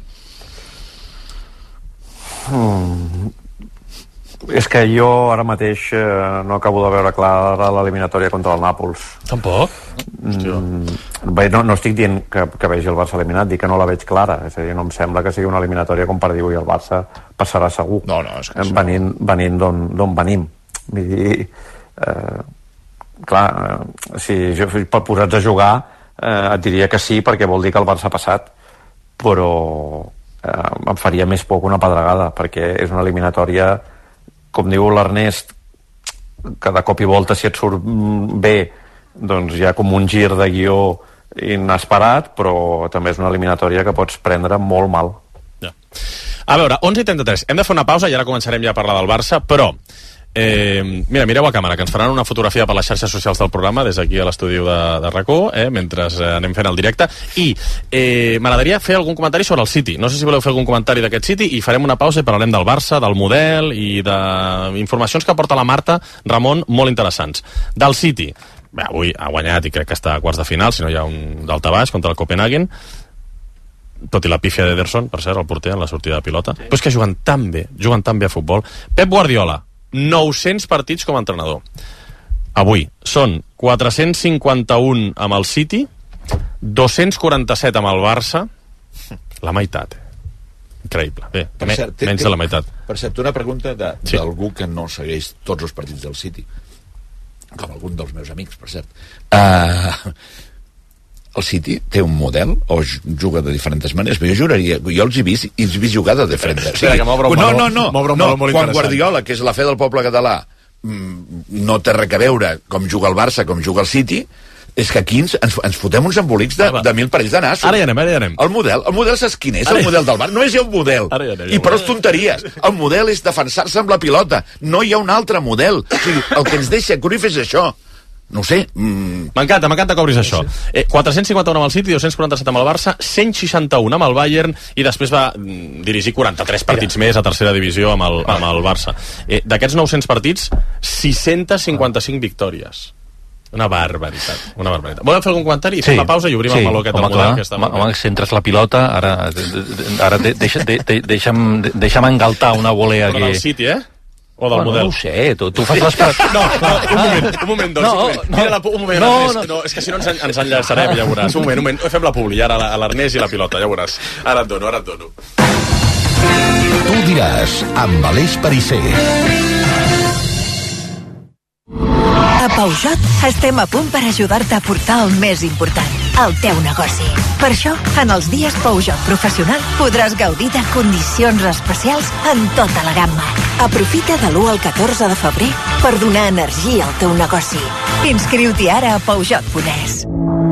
És que jo ara mateix no acabo de veure clara l'eliminatòria contra el Nàpols. Tampoc? Bé, no estic dient que vegi el Barça eliminat, dic que no la veig clara, és a dir, no em sembla que sigui una eliminatòria com per dir, ui, el Barça passarà segur. No, és que venint d'on venim. Vull dir, clar, si posats a jugar et diria que sí, perquè vol dir que el Barça ha passat, però em faria més por que una pedregada, perquè és una eliminatòria, com diu l'Ernest, que de cop i volta, si et surt bé, doncs hi ha com un gir de guió inesperat, però també és una eliminatòria que pots prendre molt mal. Ja. A veure, 11:33, hem de fer una pausa i ara començarem ja a parlar del Barça, però mireu a càmera, que ens faran una fotografia per les xarxes socials del programa des d'aquí a l'estudi de RAC1, mentre anem fent el directe, i m'agradaria fer algun comentari sobre el City. No sé si voleu fer algun comentari d'aquest City, i farem una pausa i parlarem del Barça, del model i d'informacions que porta la Marta Ramon molt interessants. Del City, bé, avui ha guanyat i crec que està a quarts de final, si no hi ha un daltabaix contra el Copenhagen, tot i la pífia d'Ederson, per cert, el porter en la sortida de pilota, però és que juguen tan bé a futbol. Pep Guardiola, 900 partits com a entrenador. Avui són 451 amb el City, 247 amb el Barça, la meitat. Increïble. Bé, menys de la meitat. Per cert, una pregunta d'algú que no segueix tots els partits del City, com algun dels meus amics, per cert. el City té un model o juga de diferents maneres, però jo els he vist jugar de diferents. Espera, que m'obre un meló molt quan interessant. Guardiola, que és la fe del poble català, no té res a veure com juga el Barça, com juga el City, és que aquí ens fotem uns embolics de 1000 parells de nassos. Ara ja anem. El model saps quin és? El model del Barça. No és ja un model. I però és tonteries. El model és defensar-se amb la pilota. No hi ha un altre model. O sigui, el que ens deixa Cruyff és això. No ho sé. M'encanta que obris això. 451 amb el City, 247 amb el Barça, 161 amb el Bayern i després va dirigir 43 partits més a tercera divisió amb el Barça. D'aquests 900 partits, 655 victòries. Una barbaritat. Voleu fer algun comentari? Fem la pausa i obrim el meló aquest del model que està molt bé. Home, centres la pilota, ara deixa'm engaltar una volea aquí. Però del City, o del model? No ho sé, tu fas les... Un moment, no, és que si no ens enllaçarem, ja veuràs. Un moment, fem la publi, ara a l'Ernest i la pilota, ja veuràs. Ara et dono. Tu diràs, amb Aleix Perisser. A Peugeot estem a punt per ajudar-te a portar el més important, el teu negoci. Per això, en els dies Peugeot Professional podràs gaudir de condicions especials en tota la gamma. Aprofita de l'1 al 14 de febrer per donar energia al teu negoci. Inscriu-t'hi ara a Peugeot.es.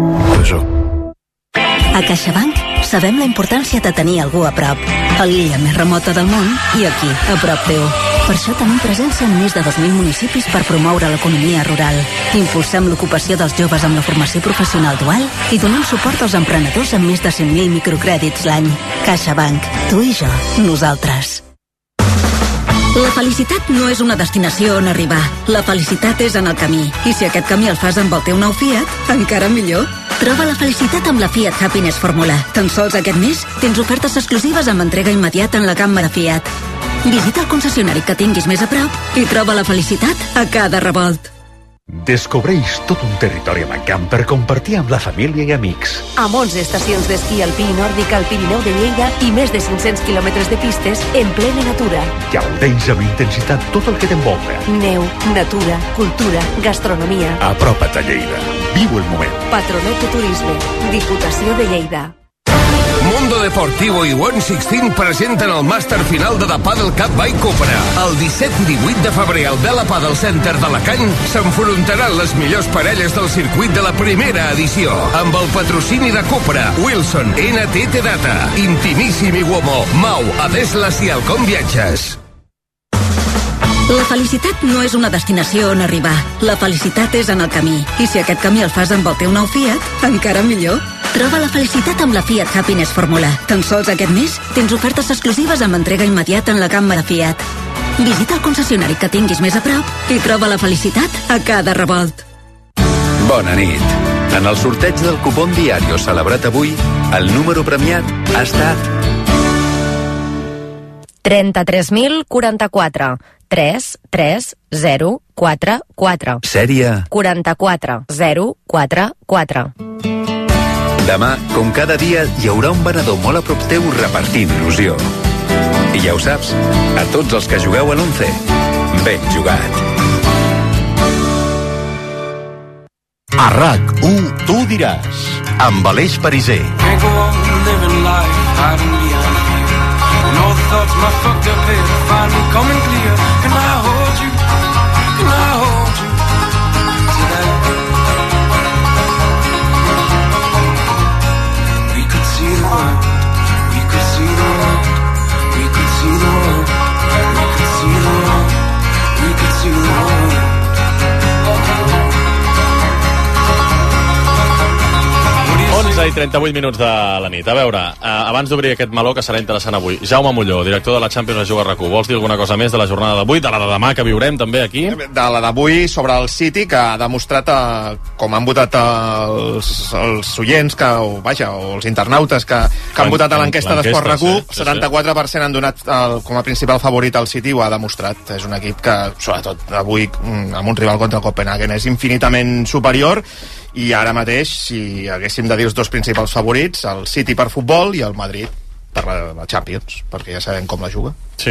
A CaixaBank sabem la importància de tenir algú a prop, a l'illa més remota del món i aquí, a prop teu. Per això tenim presència en més de 2.000 municipis per promoure l'economia rural. Impulsem l'ocupació dels joves amb la formació professional dual i donem suport als emprenedors amb més de 100.000 microcrèdits l'any. CaixaBank, tu i jo, nosaltres. La felicitat no és una destinació on arribar. La felicitat és en el camí. I si aquest camí el fas amb el teu nou Fiat, encara millor. Troba la felicitat amb la Fiat Happiness Fórmula. Tan sols aquest mes tens ofertes exclusives amb entrega immediata en la gamma de Fiat. Visita el concessionari que tinguis més a prop i troba la felicitat a cada revolt. Descobreix tot un territori amb encant per compartir amb la família i amics. Amb 11 estacions d'esquí alpí i nòrdic al Pirineu de Lleida i més de 500 quilòmetres de pistes en plena natura. Gaudeix amb intensitat tot el que t'envolta. Neu, natura, cultura, gastronomia. Apropa't a Lleida. Viu el moment. Patronat de Turisme. Diputació de Lleida. Mundo Deportivo i One Sixteen presenten el màster final de The Padel Cup by Cupra. El 17 i 18 de febrer al Vela Padel Center d'Alacant s'enfrontaran les millors parelles del circuit de la primera edició. Amb el patrocini de Cupra, Wilson, NTT Data, Intimissimi Uomo, Mau, Adeslas i Alcom Viatges. La felicitat no és una destinació on arribar. La felicitat és en el camí. I si aquest camí el fas amb el teu nou Fiat, encara millor. Troba la felicitat amb la Fiat Happiness Fórmula. Tan sols aquest mes tens ofertes exclusives amb entrega immediata en la gamma de Fiat. Visita el concessionari que tinguis més a prop i troba la felicitat a cada revolt. Bona nit. En el sorteig del cupón Diario celebrat avui, el número premiat ha estat 33.044 33044. Sèrie 44044. Demà, com cada dia, hi haurà un venedor molt a prop teu repartint il·lusió. I ja ho saps, a tots els que jugueu a l'11, ben jugat. A RAC1, tu diràs, amb Aleix Perisser. Can't go on living life hiding behind fear. When all the thoughts my fucked up head are finally coming clear. Can I hold you? Can I hold you today? We could see the world. We could see the world. We could see the world. We could see the world. We could see the world. 11 i 38 minuts de la nit. A veure, abans d'obrir aquest meló que serà interessant avui, Jaume Molló, director de la Champions de Juga RAC1, vols dir alguna cosa més de la jornada d'avui, de la de demà que viurem també aquí? De la d'avui sobre el City, que ha demostrat com han votat els oients o els internautes que han votat a l'enquesta d'Esport RAC1, 74% han donat com a principal favorit al City, ho ha demostrat. És un equip que, sobretot avui, amb un rival contra el Copenhagen, és infinitament superior. I ara mateix, si haguéssim de dir els dos principals favorits, el City per futbol i el Madrid per la Champions, perquè ja sabem com la juga. Sí,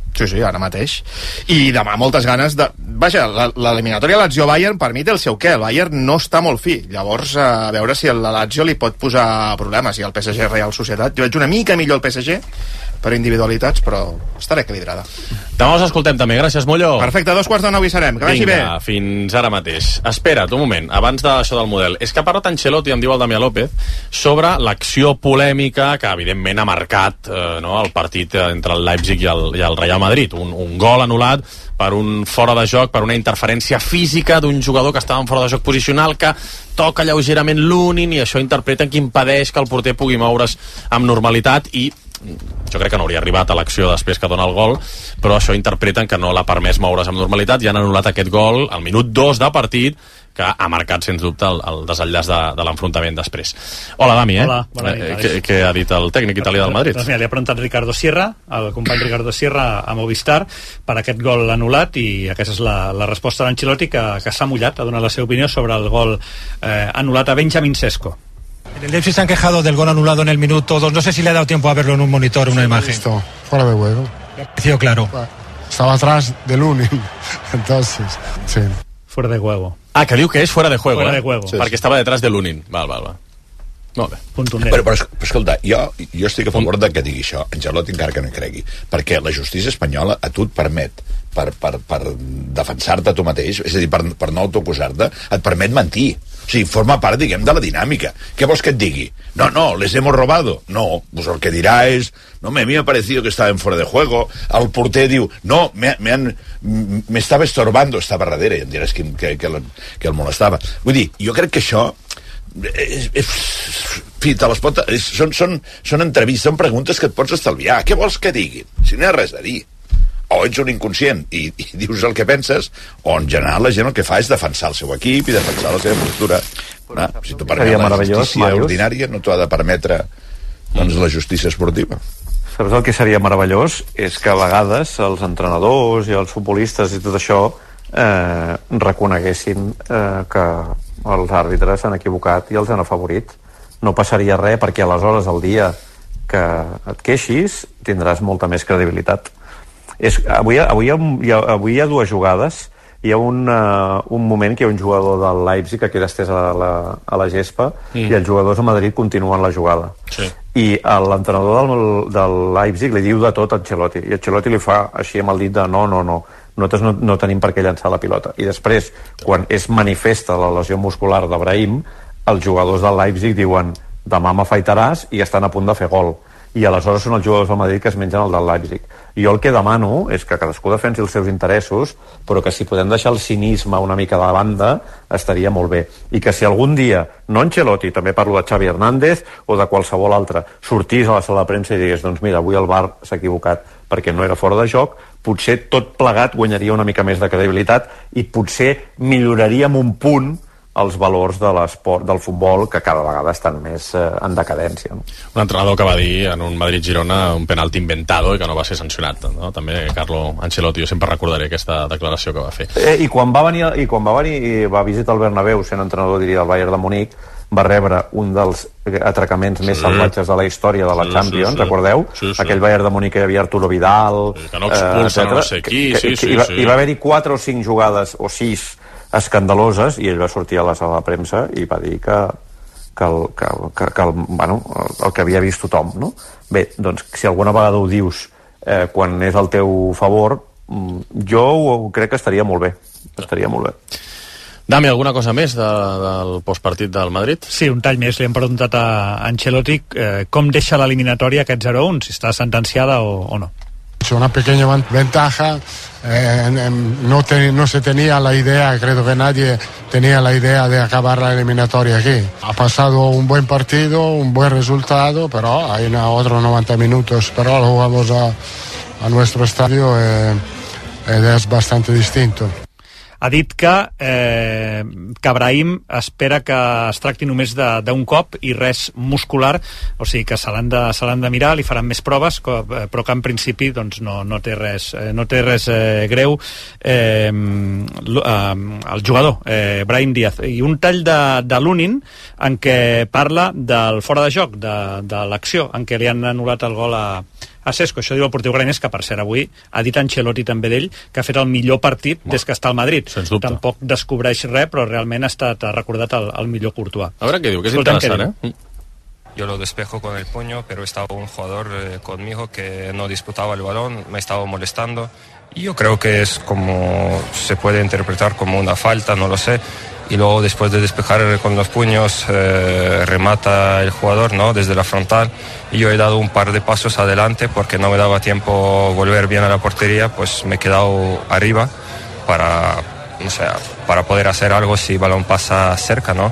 Sí, ara mateix. I demà moltes ganes de... Vaja, l'eliminatòria Lazio-Bayern per mi té el seu què. El Bayern no està molt fi. Llavors, a veure si la Lazio li pot posar problemes. I el PSG Real Societat, jo veig una mica millor el PSG per individualitats, però estarà equilibrada. Demà us escoltem també, gràcies Mollo. Perfecte, 2:45 hi serem, que vagi bé. Vinga, fins ara mateix. Espera't un moment, abans d'això del model. És que ha parlat Ancelotti, em diu el Damià López, sobre l'acció polèmica que evidentment ha marcat el partit entre el Leipzig i el Real Madrid. Un gol anul·lat per un fora de joc, per una interferència física d'un jugador que estava en fora de joc posicional, que toca lleugerament l'Unin, i això interpreten que impedeix que el porter pugui moure's amb normalitat, i jo crec que no hauria arribat a l'acció després que dona el gol, però això interpreten que no l'ha permès moure's amb normalitat i han anul·lat aquest gol al minut 2 de partit, que ha marcat sens dubte el desenllaç de l'enfrontament després. Hola Dami, Hola, bona nit. Què ha dit el tècnic italià del Madrid? Doncs mira, li ha preguntat Ricardo Sierra, el company Ricardo Sierra a Movistar, per aquest gol anul·lat, i aquesta és la resposta d'Ancelotti, que s'ha mullat, ha donat la seva opinió sobre el gol anul·lat a Benjamin Sesko. En el Leipzig se han quejado del gol anulado en el minuto 2. No sé si le ha dado tiempo a verlo en un monitor, una imagen. Listo, fuera de juego. Me ha parecido claro. Estaba atrás del Unin, entonces, sí. Fuera de juego. Ah, que diu que és fuera de juego, fuera de juego. Sí, perquè estava detrás de l'Unin. Val. Molt bé. Però escolta, jo estic a favor de que digui això, Ancelotti encara que no hi cregui, perquè la justícia espanyola a tu et permet, per defensar-te a tu mateix, és a dir, per no autoacusar-te, et permet mentir. O sigui, forma part, diguem, de la dinàmica. Què vols que et digui? No, les hemos robado. No, pues el que dirà és, no, a mi me ha parecido que estaven fuera de juego. El porter diu, no, me estava estorbando, estava darrere, i em diràs que el molestava. Vull dir, jo crec que això són entrevistes, són preguntes que et pots estalviar. Què vols que diguin? Si no hi ha res a dir. O ets un inconscient i dius el que penses, o en general la gent el que fa és defensar el seu equip i defensar la seva postura. Si t'ho permet la justícia ordinària, no t'ho ha de permetre la justícia esportiva. Saps el que seria meravellós? És que a vegades els entrenadors i els futbolistes i tot això reconeguessin que els àrbitres s'han equivocat i els han afavorit. No passaria res, perquè aleshores el dia que et queixis tindràs molta més credibilitat. Avui hi ha dues jugades. Hi ha un moment que hi ha un jugador del Leipzig que queda estès a la gespa i els jugadors de Madrid continuen la jugada. Sí. I l'entrenador del Leipzig li diu de tot a Ancelotti, i Ancelotti li fa així amb el dit de no, nosaltres no tenim per què llançar la pilota. I després, quan és manifesta la lesió muscular d'Abrahim, els jugadors del Leipzig diuen demà m'afaitaràs, i estan a punt de fer gol. I aleshores són els jugadors del Madrid que es mengen el del Leipzig. Jo el que demano és que cadascú defensi els seus interessos, però que si podem deixar el cinisme una mica de banda estaria molt bé. I que si algun dia, no Ancelotti, també parlo de Xavi Hernández o de qualsevol altre, sortís a la sala de premsa i digués, doncs mira, avui el VAR s'ha equivocat perquè no era fora de joc, potser tot plegat guanyaria una mica més de credibilitat i potser milloraríem un punt els valors de l'esport, del futbol, que cada vegada estan més en decadència. No? Un entrenador que va dir en un Madrid-Girona un penalti inventado i que no va ser sancionat, no? També Carlo Ancelotti, jo sempre recordaré aquesta declaració que va fer. I quan va venir i va visitar el Bernabéu sent entrenador, diria, del Bayern de Munic, va rebre un dels atracaments més salvatges de la història de la Champions, recordeu? Sí. Aquell Bayern de Munic que hi havia Arturo Vidal, que no expulsen no sé qui, i va haver-hi 4 o 5 jugades o 6 escandaloses, i ell va sortir a la sala de premsa i va dir que el que havia vist tothom, no? Bé, doncs si alguna vegada ho dius quan és al teu favor, jo crec que estaria molt bé. Dami, alguna cosa més del postpartit del Madrid? Sí, un tall més. Li hem preguntat a Ancelotti com deixa l'eliminatòria aquest 0-1, si està sentenciada o no. Una pequeña ventaja, no se tenía la idea, creo que nadie tenía la idea de acabar la eliminatoria aquí. Ha pasado un buen partido, un buen resultado, pero hay otros 90 minutos, pero lo jugamos a nuestro estadio y es bastante distinto. Ha dit que Abrahim espera que es tracti només d'un cop i res muscular, o sigui que se l'han de mirar, li faran més proves, però que en principi doncs, no té res greu el jugador, Brahim Díaz. I un tall de l'Unin en què parla del fora de joc, de l'acció en què li han anul·lat el gol a a Sesco. Això diu el porter ucraïnès, que per cert avui ha dit Ancelotti també d'ell, que ha fet el millor partit des que està al Madrid. Tampoc descobreix res, però realment ha recordat el millor Courtois. A veure què diu, que és interessant, Yo lo despejo con el puño, pero estaba un jugador conmigo que no disputaba el balón, me estaba molestando. Y yo creo que es como se puede interpretar como una falta, no lo sé. Y luego después de despejar con los puños remata el jugador, ¿no? Desde la frontal. Y yo he dado un par de pasos adelante porque no me daba tiempo volver bien a la portería, pues me he quedado arriba para poder hacer algo si el balón pasa cerca, ¿no?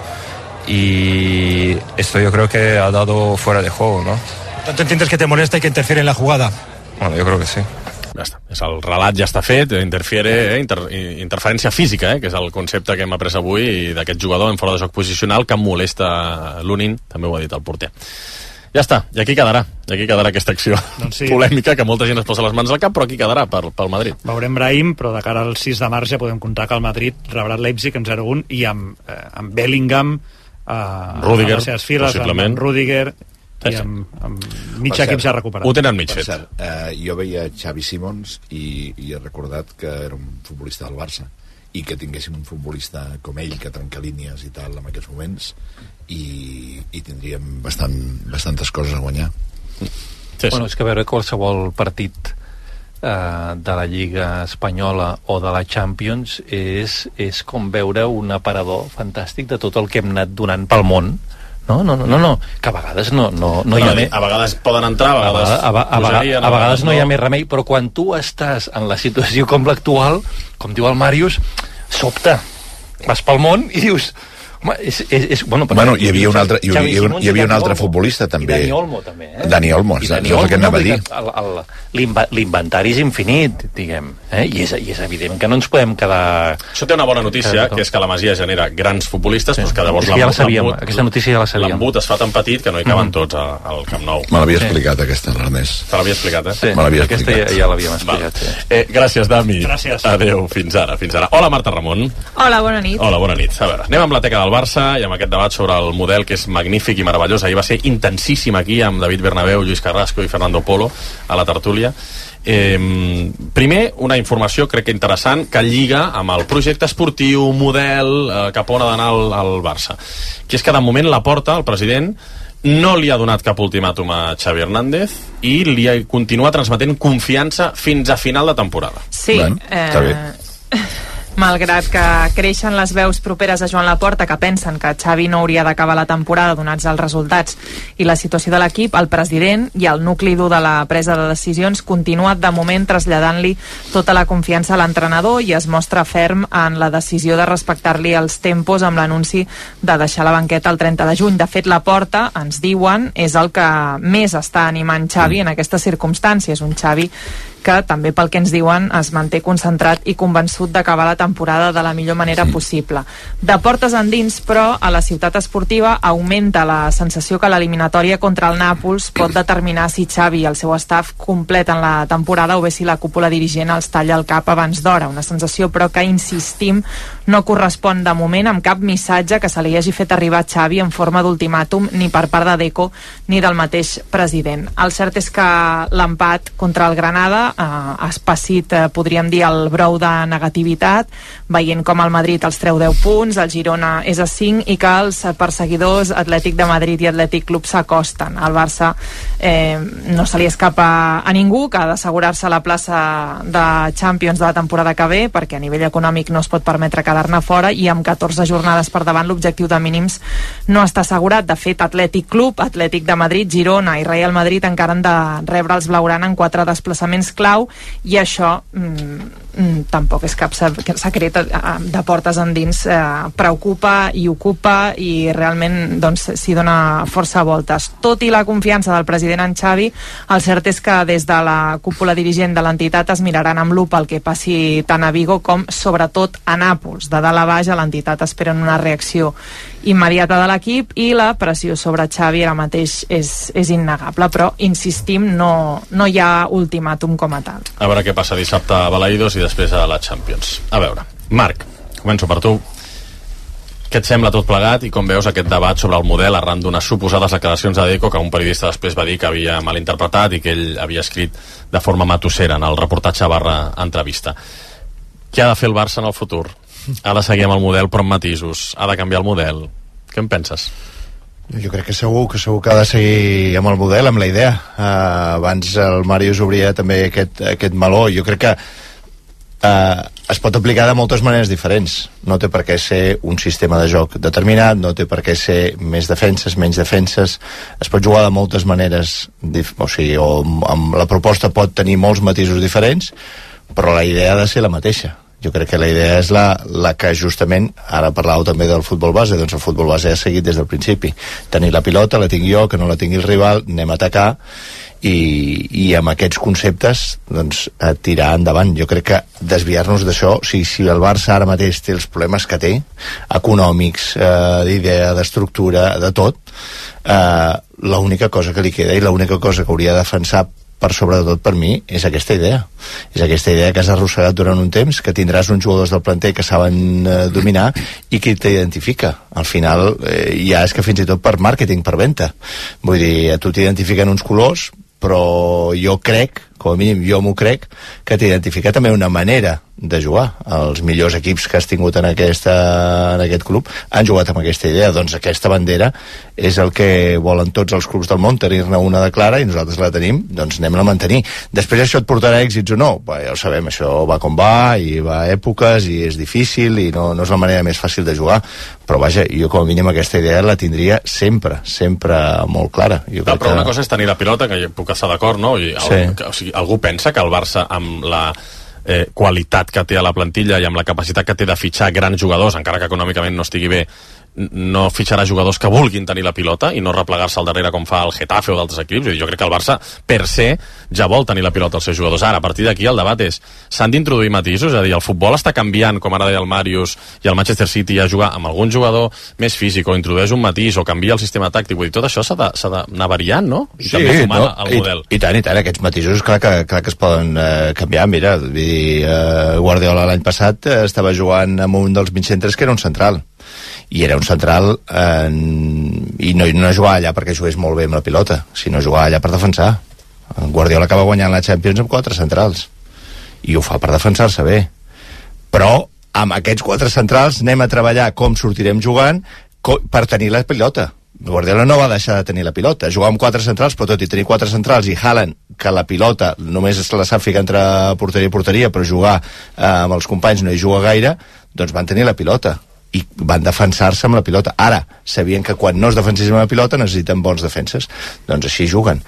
Y esto yo creo que ha dado fuera de juego, ¿no? ¿Tanto entiendes que te molesta y que interfiere en la jugada? Bueno, yo creo que sí. Ja està. El relat ja està fet, interferència física, que és el concepte que hem après avui, i d'aquest jugador en fora de joc posicional que molesta Lunin, també ho ha dit el porter. Ja està, i aquí quedarà aquesta acció polèmica, que molta gent es posa les mans al cap, però aquí quedarà pel Madrid. Veurem Brahim, però de cara al 6 de març ja podem comptar que el Madrid rebrà el Leipzig en 0-1 i amb Bellingham Rudiger, a les seves files, amb Rudiger i amb mig equip ja recuperat. Ho tenen mig fet. Jo veia Xavi Simons i he recordat que era un futbolista del Barça, i que tinguéssim un futbolista com ell que trenca línies i tal en aquests moments, i tindríem bastantes coses a guanyar. Bueno, és que veure qualsevol partit de la Lliga Espanyola o de la Champions és com veure un aparador fantàstic de tot el que hem anat donant pel món. No, que a vegades no hi ha més... A vegades poden entrar, a vegades no hi ha més remei, però quan tu estàs en la situació com l'actual, com diu el Màrius, sobta, vas pel món i dius... Bueno, hi havia un altre futbolista també. I Dani Olmo també, Dani Olmo, és el que anava a dir. L'inventari és infinit, diguem, i és evident que no ens podem quedar... Això té una bona notícia, que és que la Masia genera grans futbolistes, però que llavors aquesta notícia ja la sabíem. L'embut es fa tan petit que no hi caben tots al Camp Nou. Me l'havia explicat aquesta, l'Ernest. Te l'havia explicat, Sí, aquesta ja l'havíem explicat. Gràcies, Dami. Gràcies. Adéu, fins ara. Hola, Marta Ramon. Hola, bona nit. Hola, bona nit. A veure, anem amb la teca del Barça i amb aquest debat sobre el model, que és magnífic i meravellós. Ahir va ser intensíssim aquí amb David Bernabéu, Lluís Carrasco i Fernando Polo a la tertúlia. Primer, una informació crec que interessant que lliga amb el projecte esportiu, model, cap on ha d'anar el Barça, que és que de moment Laporta, el president, no li ha donat cap ultimàtum a Xavi Hernández i li continua transmetent confiança fins a final de temporada. Sí, està bé. Malgrat que creixen les veus properes a Joan Laporta que pensen que Xavi no hauria d'acabar la temporada donats els resultats i la situació de l'equip, el president i el nucli dur de la presa de decisions continua de moment traslladant-li tota la confiança a l'entrenador i es mostra ferm en la decisió de respectar-li els tempos amb l'anunci de deixar la banqueta el 30 de juny. De fet, Laporta, ens diuen, és el que més està animant Xavi en aquestes circumstàncies. Un Xavi que també pel que ens diuen es manté concentrat i convençut d'acabar la temporada de la millor manera possible. De portes endins, però, a la ciutat esportiva augmenta la sensació que l'eliminatòria contra el Nàpols pot determinar si Xavi i el seu staff completen la temporada o bé si la cúpula dirigent els talla el cap abans d'hora. Una sensació, però, que, insistim, no correspon de moment amb cap missatge que se li hagi fet arribar a Xavi en forma d'ultimàtum ni per part de Deco ni del mateix president. El cert és que l'empat contra el Granada ha espessit, podríem dir, el brou de negativitat, veient com el Madrid els treu 10 punts, el Girona és a 5 i que els perseguidors Atlètic de Madrid i Atlètic Club s'acosten. Al Barça no se li escapa a ningú que ha d'assegurar-se la plaça de Champions de la temporada que ve, perquè a nivell econòmic no es pot permetre quedar-ne fora i amb 14 jornades per davant l'objectiu de mínims no està assegurat. De fet, Atlètic Club, Atlètic de Madrid, Girona i Real Madrid encara han de rebre els blaugrana en 4 desplaçaments clau i això tampoc és cap secret, de portes endins preocupa i ocupa i realment doncs s'hi dona força voltes. Tot i la confiança del president en Xavi, el cert és que des de la cúpula dirigent de l'entitat es miraran amb lupa el que passi tant a Vigo com sobretot a Nàpols. De dalt a baix a l'entitat esperen una reacció immediata de l'equip i la pressió sobre Xavi ara mateix és innegable, però insistim, no hi ha ultimàtum com a tal. A veure què passa dissabte a Balaïdos i després a la Champions. A veure, Marc, començo per tu. Què et sembla tot plegat i com veus aquest debat sobre el model arran d'unes suposades declaracions de Deco que un periodista després va dir que havia malinterpretat i que ell havia escrit de forma matossera en el reportatge / entrevista? Què ha de fer el Barça en el futur? Ha de seguir amb el model però amb matisos? Ha de canviar el model? Què en penses? Jo crec que segur que ha de seguir amb el model, amb la idea. Abans el Màrius obria també aquest meló. Jo crec que es pot aplicar de moltes maneres diferents. No té per què ser un sistema de joc determinat, no té per què ser més defenses, menys defenses. Es pot jugar de moltes maneres, la proposta pot tenir molts matisos diferents, però la idea ha de ser la mateixa. Jo crec que la idea és la que justament, ara parlàveu també del futbol base, doncs el futbol base ha seguit des del principi. Tenir la pilota, la tinc jo, que no la tingui el rival, anem a atacar, i amb aquests conceptes doncs tirar endavant. Jo crec que desviar-nos d'això, si el Barça ara mateix té els problemes que té, econòmics, d'idea, d'estructura, de tot, l'única cosa que li queda i l'única cosa que hauria de defensar per sobretot per mi és aquesta idea que has arrossegat durant un temps, que tindràs uns jugadors del planter que saben dominar i que t'identifica. Al final ja és que fins i tot per màrqueting, per venda, vull dir, a tu t'identifiquen uns colors, però jo crec, com a mínim jo m'ho crec, que t'identifica també una manera de jugar. Els millors equips que has tingut en aquest club han jugat amb aquesta idea. Doncs aquesta bandera és el que volen tots els clubs del món, tenir-ne una de clara, i nosaltres la tenim, doncs anem-la a mantenir. Després això et portarà èxits o no? Bé, ja ho sabem, això va com va, i va a èpoques, i és difícil, i no és la manera més fàcil de jugar, però vaja, jo com a mínim aquesta idea la tindria sempre molt clara. Però una cosa és tenir la pilota, que puc estar d'acord, no? Algú pensa que el Barça, amb la qualitat que té a la plantilla i amb la capacitat que té de fitxar grans jugadors, encara que econòmicament no estigui bé, no fitxarà jugadors que vulguin tenir la pilota i no replegar-se al darrere com fa el Getafe o d'altres equips? Jo crec que el Barça, per se, ja vol tenir la pilota als seus jugadors. Ara, a partir d'aquí, el debat és, s'han d'introduir matisos? És a dir, el futbol està canviant, com ara deia el Màrius, i el Manchester City a jugar amb algun jugador més físic, o introdueix un matís, o canvia el sistema tàctic. Vull dir, tot això s'ha d'anar variant, no? I sí, també sumar el model. I tant, aquests matisos, clar que es poden canviar. Mira, vull dir, Guardiola l'any passat estava jugant amb un dels mitjcentres que era un central, i era un central i no jugava allà perquè jugués molt bé amb la pilota, sinó jugava allà per defensar. Guardiola acaba guanyant la Champions amb 4 centrals i ho fa per defensar-se bé, però amb aquests 4 centrals anem a treballar com sortirem jugant per tenir la pilota. Guardiola no va deixar de tenir la pilota, jugava amb 4 centrals, però tot i tenir 4 centrals i Haaland, que la pilota només la sap ficar entre porteria i porteria, però jugar amb els companys no hi juga gaire, doncs van tenir la pilota i van defensar-se amb la pilota. Ara, sabien que quan no es defensessin amb la pilota necessiten bons defenses, doncs així juguen.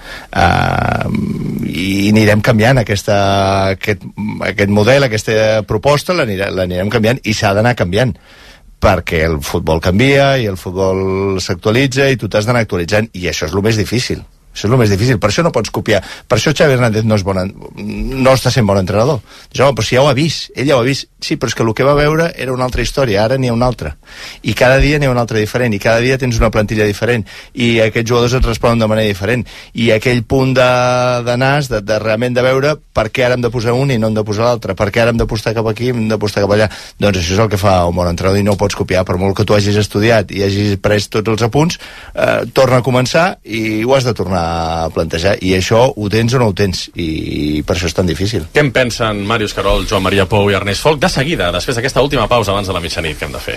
I anirem canviant aquest model, aquesta proposta l'anirem canviant, i s'ha d'anar canviant perquè el futbol canvia i el futbol s'actualitza i tu t'has d'anar actualitzant, i això és el més difícil. Això és el més difícil, per això no pots copiar. Per això Xavi Hernández no està sent bon entrenador. Home, però si ja ho ha vist, ell ja ho ha vist. Sí, però és que el que va veure era una altra història, ara n'hi ha una altra. I cada dia n'hi ha una altra diferent, i cada dia tens una plantilla diferent, i aquests jugadors et responen de manera diferent. I aquell punt de nas, de realment de veure per què ara hem de posar un i no hem de posar l'altre, per què ara hem d'apostar cap aquí i hem d'apostar cap allà. Doncs això és el que fa un bon entrenador, i no ho pots copiar. Per molt que tu hagis estudiat i hagis pres tots els apunts, torna a començar i ho has de tornar a plantejar, i això ho tens o no ho tens, i per això és tan difícil. Què en pensen Màrius Carol, Joan Maria Pou i Ernest Folk de seguida, després d'aquesta última pausa abans de la mitjanit que hem de fer?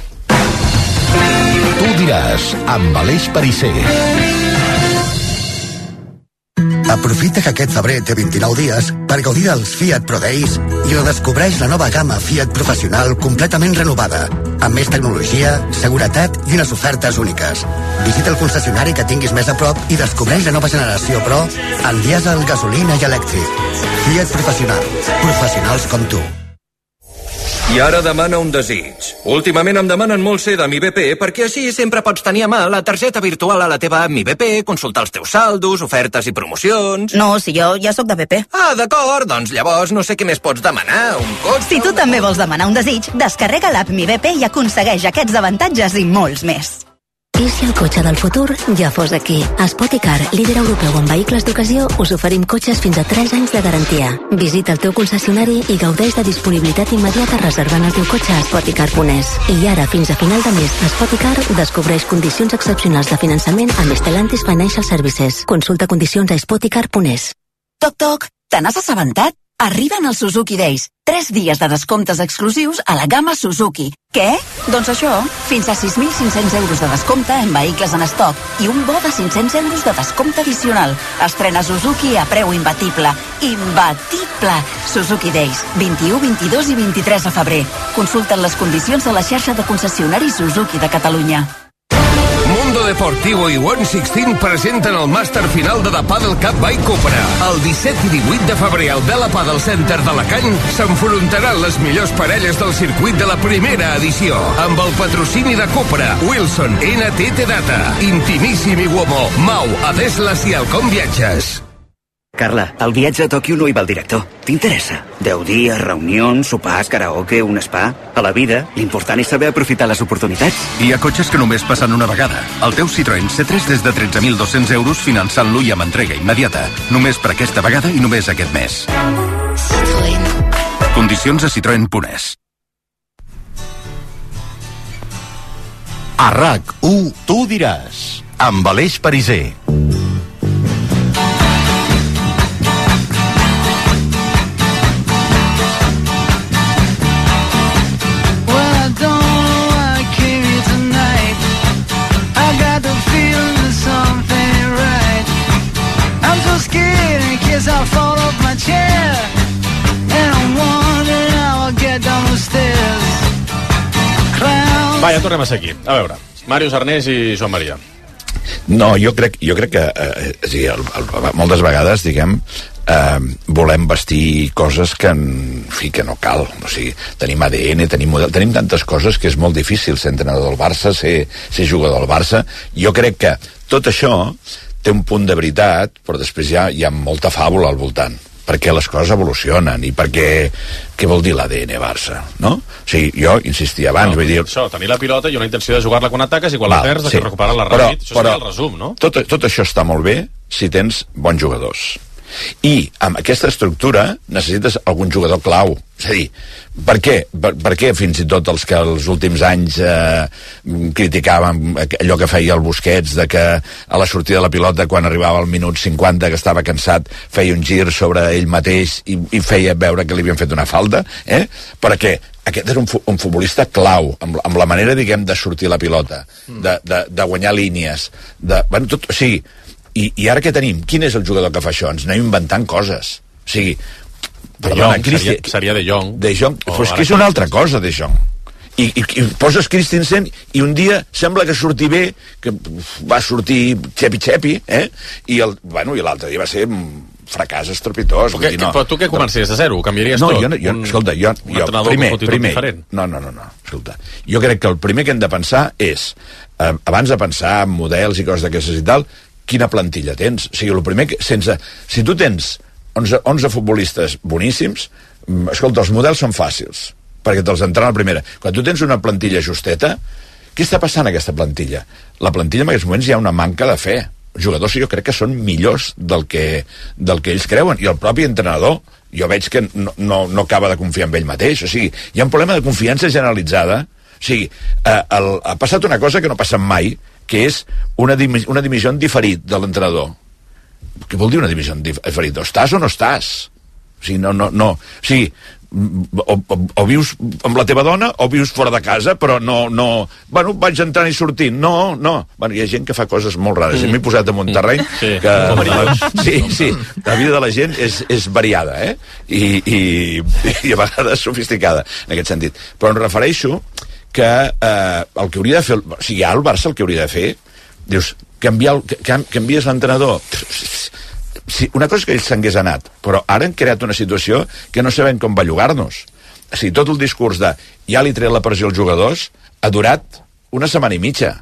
Tu diràs, amb Aleix Perisser. Aprofita que aquest febrer té 29 dies per gaudir dels Fiat Pro Days i redescobreix la nova gamma Fiat Professional completament renovada, amb més tecnologia, seguretat i unes ofertes úniques. Visita el concessionari que tinguis més a prop i descobreix la nova generació Pro en dièsel, gasolina i elèctric. Fiat Professional. Professionals com tu. I ara demana un desig. Últimament em demanen molt ser de Mi BP perquè així sempre pots tenir a mà la targeta virtual a la teva app Mi BP, consultar els teus saldos, ofertes i promocions... No, si jo ja sóc de BP. Ah, d'acord, doncs llavors no sé què més pots demanar, un cotxe... Si tu també vols demanar un desig, descarrega l'app Mi BP i aconsegueix aquests avantatges i molts més. I si el cotxe del futur ja fos aquí? A Spoticar, líder europeu en vehicles d'ocasió, us oferim cotxes fins a 3 anys de garantia. Visita el teu concessionari i gaudeix de disponibilitat immediata reservant el teu cotxe a Spoticar.es. I ara, fins a final de mes, a Spoticar descobreix condicions excepcionals de finançament amb Stellantis Financial Services. Consulta condicions a Spoticar.es. Toc, toc, te n'has assabentat? Arriben els Suzuki Days. 3 dies de descomptes exclusius a la gamma Suzuki. Què? Doncs això, fins a 6.500 euros de descompte en vehicles en estoc i un bo de 500 euros de descompte addicional. Estrena Suzuki a preu imbatible. Imbatible! Suzuki Days, 21, 22 i 23 de febrer. Consulten les condicions a la xarxa de concessionaris Suzuki de Catalunya. Mundo Deportivo i 116 presenten el màster final de The Padel Cup by Cupra. El 17 i 18 de febrer al Bella Padel Center d'Alacant s'enfrontaran les millors parelles del circuit de la primera edició. Amb el patrocini de Cupra, Wilson, NTT Data, Intimissimi Uomo, Mau, Adeslas i Alcom Viatges. Carla, el viatge a Tòquio no hi va el director. T'interessa? 10 dies, reunions, sopars, karaoke, un spa... A la vida, l'important és saber aprofitar les oportunitats. Hi ha cotxes que només passen una vegada. El teu Citroën C3 des de 13.200 euros finançant-lo i amb entrega immediata. Només per aquesta vegada i només aquest mes. Citroën. Condicions a citroen.es. A RAC1, tu diràs, amb Aleix Pariser. I'll fall off my chair and I'm wondering how I'll get down the stairs. Va, ja tornem a ser aquí. A veure, Màrius Arnés i Joan Maria. No, jo crec que sí, moltes vegades, diguem, volem vestir coses que, en fi, que no cal. O sigui, tenim ADN, tenim model, tenim tantes coses que és molt difícil ser entrenador del Barça, ser jugador del Barça. Jo crec que tot això té un punt de veritat, però després hi ha molta fàbula al voltant, perquè les coses evolucionen i perquè... Què vol dir l'ADN Barça, no? O sigui, jo insistia abans, vull dir... Això, tenir la pilota i una intenció de jugar-la quan ataques i quan la perds, de recuperar la ràpid, això seria el resum, no? Tot això està molt bé si tens bons jugadors. I amb aquesta estructura necessites algun jugador clau. És a dir, per què fins i tot els que els últims anys criticàvem allò que feia el Busquets, de que a la sortida de la pilota, quan arribava al minut 50, que estava cansat, feia un gir sobre ell mateix i feia veure que li havien fet una falta, perquè aquest és un futbolista clau, amb la manera, diguem, de sortir la pilota, de guanyar línies, bueno, tot, o sigui, i ara què tenim? Quin és el jugador que fa això? Ens anem inventant coses. O sigui, seria De Jong. De Jong, però és que és una altra cosa, De Jong. I poses Christensen i un dia sembla que surti bé, que va sortir xepi-xepi, i l'altre dia va ser fracàs estrepitós. Però tu què començaries de zero? Ho canviaries tot? Escolta, jo primer, no, escolta, jo crec que el primer que hem de pensar és, abans de pensar en models i coses d'aquestes i tal, quina plantilla tens. O sigui, el primer que, si tu tens 11 futbolistes boníssims, escolta, els models són fàcils, perquè te'ls entrenen a la primera. Quan tu tens una plantilla justeta, què està passant a aquesta plantilla? La plantilla en aquests moments hi ha una manca de fe. Els jugadors jo crec que són millors del que ells creuen, i el propi entrenador jo veig que no acaba de confiar en ell mateix. O sigui, hi ha un problema de confiança generalitzada. O sigui, ha passat una cosa que no passa mai, que és una dimissió en diferit de l'entrenador. Què vol dir una dimissió en diferit? O estàs o no estàs. O sigui, no. O sigui, o vius amb la teva dona o vius fora de casa, però no. Bueno, vaig entrant i sortint. No. Bueno, hi ha gent que fa coses molt rares. M'he posat en un terreny que... Sí, la vida de la gent és variada, I a vegades sofisticada, en aquest sentit. Però em refereixo que el que hauria de fer... O sigui, el Barça el que hauria de fer, dius, canvies l'entrenador. Sí, una cosa és que ell s'hagués anat, però ara han creat una situació que no sabem com bellugar-nos. O sigui, tot el discurs de ja li tret la pressió als jugadors ha durat una setmana i mitja.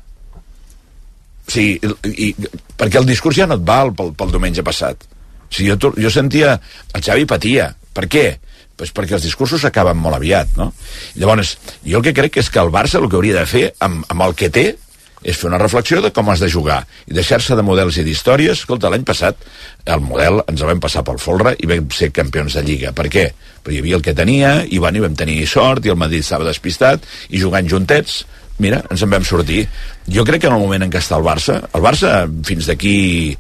O sigui, perquè el discurs ja no et val pel diumenge passat. O sigui, jo sentia... El Xavi patia. Per què? Pues perquè els discursos acaben molt aviat, no? Llavors, jo el que crec és que el Barça el que hauria de fer amb el que té és fer una reflexió de com has de jugar i deixar-se de models i d'històries. Escolta, l'any passat el model ens el vam passar pel folre i vam ser campions de Lliga. Per què? Perquè hi havia el que tenia i vam tenir sort i el Madrid estava despistat i jugant juntets, mira, ens en vam sortir. Jo crec que en el moment en què està el Barça fins d'aquí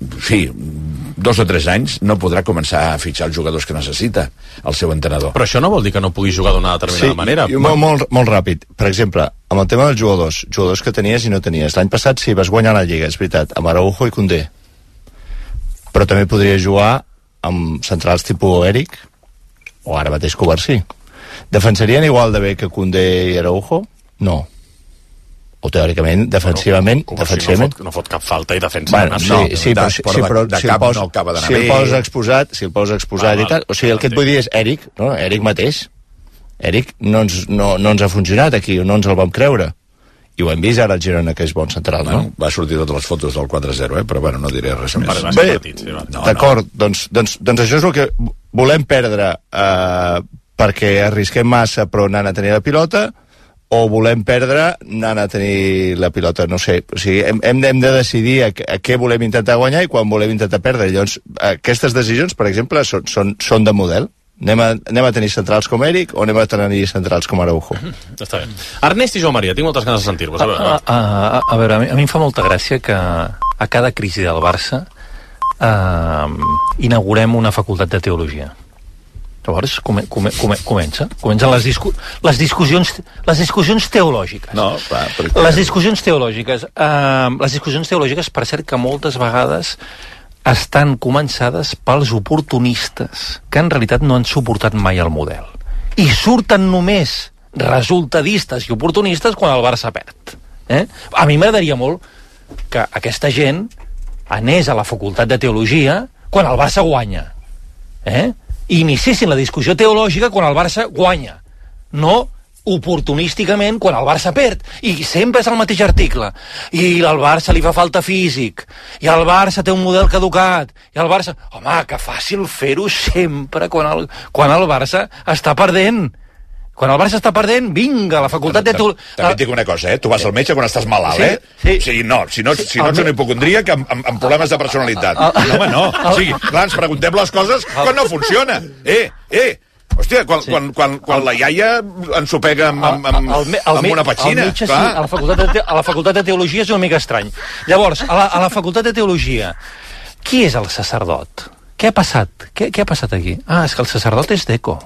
2 o 3 anys no podrà començar a fitxar els jugadors que necessita el seu entrenador. Però això no vol dir que no pugui jugar d'una determinada manera. Molt ràpid. Per exemple, amb el tema dels jugadors que tenies i no tenies. L'any passat sí, vas guanyar la Lliga, és veritat, amb Araujo i Koundé. Però també podria jugar amb centrals tipus Eric o ara mateix Covarsí. Defensarien igual de bé que Koundé i Araujo? No. O teòricament, defensivament no fot cap falta i defensa però si el poses exposat i tal, o sigui, el que et vull dir és Eric, no? Eric mateix no ens ha funcionat aquí, no ens el vam creure i ho hem vist ara al Girona, que és bon central, no? Va sortir totes les fotos del 4-0, però bueno, no diré res més. Bé, d'acord, doncs això és el que volem perdre perquè arrisquem massa però anant a tenir la pilota, o volem perdre anant a tenir la pilota, no sé. O sigui, hem de decidir a què volem intentar guanyar i quan volem intentar perdre. Llavors, aquestes decisions, per exemple, són de model. Anem a tenir centrals com Eric o anem a tenir centrals com Araujo? Està bé. Ernest i Joan Maria, tinc moltes ganes de sentir-vos. A veure, a mi em fa molta gràcia que a cada crisi del Barça inaugurem una facultat de teologia. Llavors comencen les discussions teològiques. No, clar, perquè... Les discussions teològiques, per cert, que moltes vegades estan començades pels oportunistes, que en realitat no han suportat mai el model. I surten només resultadistes i oportunistes quan el Barça perd. A mi m'agradaria molt que aquesta gent anés a la facultat de teologia quan el Barça guanya. I iniciessin la discussió teològica quan el Barça guanya, no oportunísticament quan el Barça perd. I sempre és el mateix article. I al Barça li fa falta físic, i el Barça té un model caducat, i el Barça... Home, que fàcil fer-ho sempre quan el Barça està perdent. Quan el Barça està perdent, vinga, la facultat de... També et dic una cosa, tu vas al metge quan estàs malalt, sí. O sigui, si no ets un hipocondríac amb problemes de personalitat. No, home, no. O sigui, clar, ens preguntem les coses quan no funciona. Hòstia, quan la iaia ensopega amb una petxina. Al metge, clar. Sí, a la facultat de teologia és una mica estrany. Llavors, a la facultat de teologia, qui és el sacerdot? Què ha passat? Què ha passat aquí? És que el sacerdot és Deco.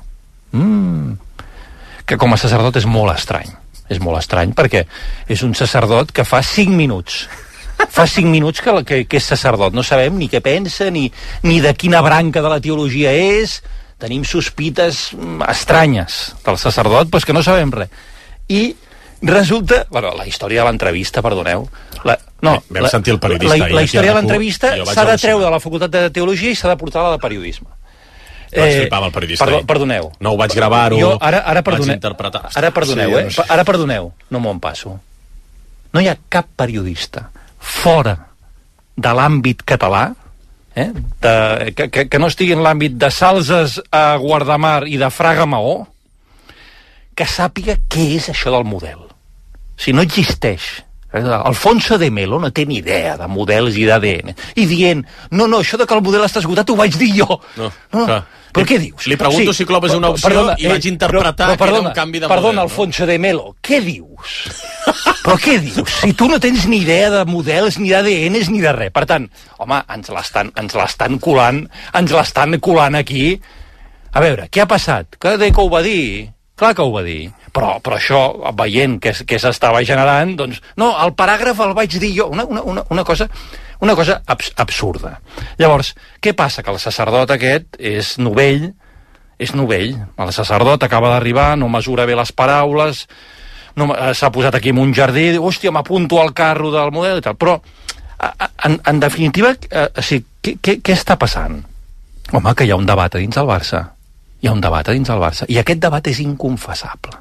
Que com a sacerdot és molt estrany. És molt estrany perquè és un sacerdot que fa 5 minuts. Fa 5 minuts que és sacerdot. No sabem ni què pensa, ni de quina branca de la teologia és. Tenim sospites estranyes del sacerdot, però és que no sabem res. I resulta... Bueno, la història de l'entrevista, perdoneu. Vam sentir el periodista. La història de l'entrevista s'ha de treure de la facultat de teologia i s'ha de portar a la de periodisme. Vaig flipar amb el periodista. Perdoneu. No ho vaig gravar-ho, vaig interpretar. Ara perdoneu, no m'ho passo. No hi ha cap periodista fora de l'àmbit català que no estigui en l'àmbit de Salses a Guardamar i de Fraga Maó que sàpiga què és això del model. Si no existeix. Alfonso de Melo no té ni idea de models i d'ADN. I dient, no, això de que el model està esgotat ho vaig dir jo. No. Però què dius? Li pregunto si Klopp és una opció i vaig interpretar que era un canvi de model. Perdona, Alfonso de Melo, què dius? Però què dius? Si tu no tens ni idea de models, ni d'ADNs, ni de res. Per tant, home, ens l'estan colant aquí. A veure, què ha passat? Que Deco ho va dir? Clar que ho va dir. Però això, veient que s'estava generant, doncs... No, el paràgraf el vaig dir jo. Una cosa absurda. Llavors, què passa? Que el sacerdot aquest és novell. El sacerdot acaba d'arribar, no mesura bé les paraules, s'ha posat aquí en un jardí, diu, hòstia, m'apunto al carro del model i tal. Però, en definitiva, què està passant? Home, que hi ha un debat a dins del Barça. I aquest debat és inconfessable.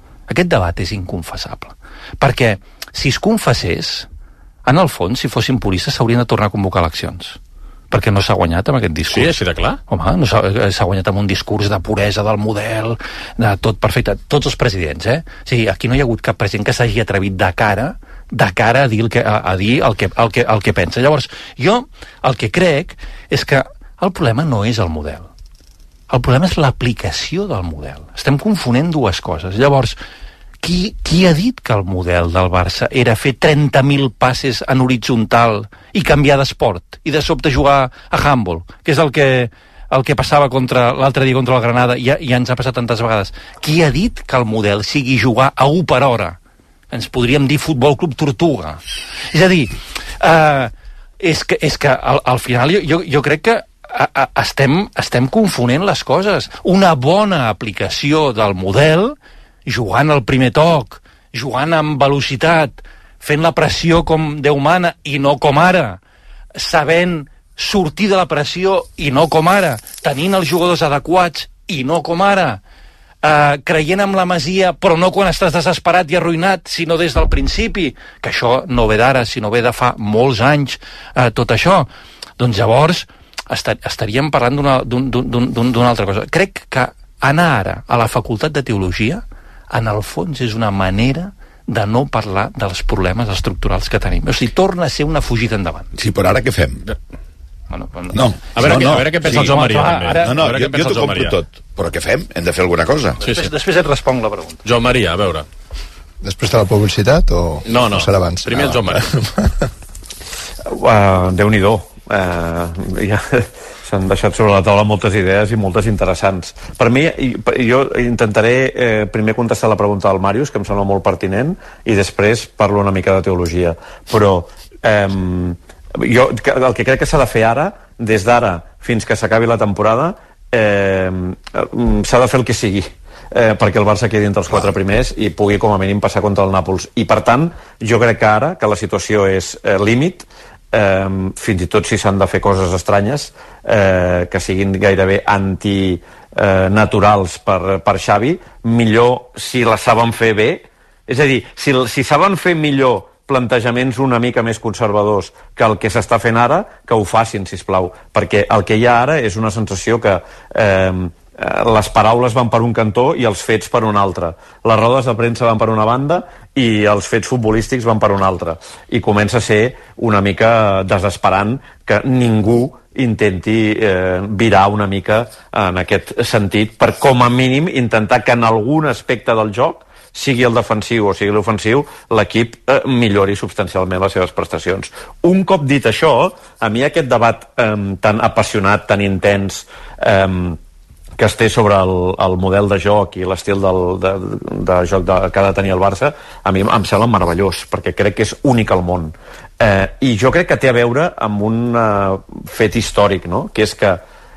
Perquè si es confessés, en el fons, si fossin puristes, s'haurien de tornar a convocar eleccions. Perquè no s'ha guanyat amb aquest discurs. Sí, així de clar. Home, no s'ha guanyat amb un discurs de puresa del model, de tot perfecte. Tots els presidents, O sigui, aquí no hi ha hagut cap president que s'hagi atrevit de cara de cara a dir el que pensa. Llavors, jo el que crec és que el problema no és el model. El problema és l'aplicació del model. Estem confonent dues coses. Llavors, qui ha dit que el model del Barça era fer 30.000 passes en horitzontal i canviar d'esport i de sobte jugar a handball, que és el que passava l'altre dia contra el Granada i ens ha passat tantes vegades? Qui ha dit que el model sigui jugar a 1 per hora? Ens podríem dir Futbol Club Tortuga. És a dir, és que al final jo crec que estem confonent les coses. Una bona aplicació del model, jugant al primer toc, jugant amb velocitat, fent la pressió com Déu mana i no com ara, sabent sortir de la pressió i no com ara, tenint els jugadors adequats i no com ara, creient en la Masia però no quan estàs desesperat i arruïnat, sinó des del principi, que això no ve d'ara, sinó ve de fa molts anys, tot això. Doncs llavors estaríem parlant d'una altra cosa. Crec que anar ara a la Facultat de Teologia en el fons és una manera de no parlar dels problemes estructurals que tenim. O sigui, torna a ser una fugida endavant. Sí, però ara què fem? No. A veure què pensa el Joan Maria. Jo t'ho compro tot. Però què fem? Hem de fer alguna cosa. Després et responc la pregunta. Joan Maria, a veure. Després de la publicitat o serà abans? Primer el Joan Maria. Déu-n'hi-do. Ja s'han deixat sobre la taula moltes idees i moltes interessants. Per mi, jo intentaré primer contestar la pregunta del Màrius, que em sembla molt pertinent, i després parlo una mica de teologia. Però jo el que crec que s'ha de fer ara, des d'ara fins que s'acabi la temporada, s'ha de fer el que sigui, perquè el Barça quedi entre els 4 primers i pugui com a mínim passar contra el Nàpols. I per tant, jo crec que ara, que la situació és límit, fins i tot si s'han de fer coses estranyes que siguin gairebé antinaturals per Xavi, millor si les saben fer bé. És a dir, si saben fer millor plantejaments una mica més conservadors que el que s'està fent ara, que ho facin, sisplau, perquè el que hi ha ara és una sensació que les paraules van per un cantó i els fets per un altre. Les rodes de premsa van per una banda i els fets futbolístics van per una altra. I comença a ser una mica desesperant que ningú intenti virar una mica en aquest sentit per, com a mínim, intentar que en algun aspecte del joc, sigui el defensiu o sigui l'ofensiu, l'equip millori substancialment les seves prestacions. Un cop dit això, a mi aquest debat tan apassionat, tan intens, que es té sobre el model de joc i l'estil de joc que ha de tenir el Barça, a mi em sembla meravellós, perquè crec que és únic al món. I jo crec que té a veure amb un fet històric, no? Que és que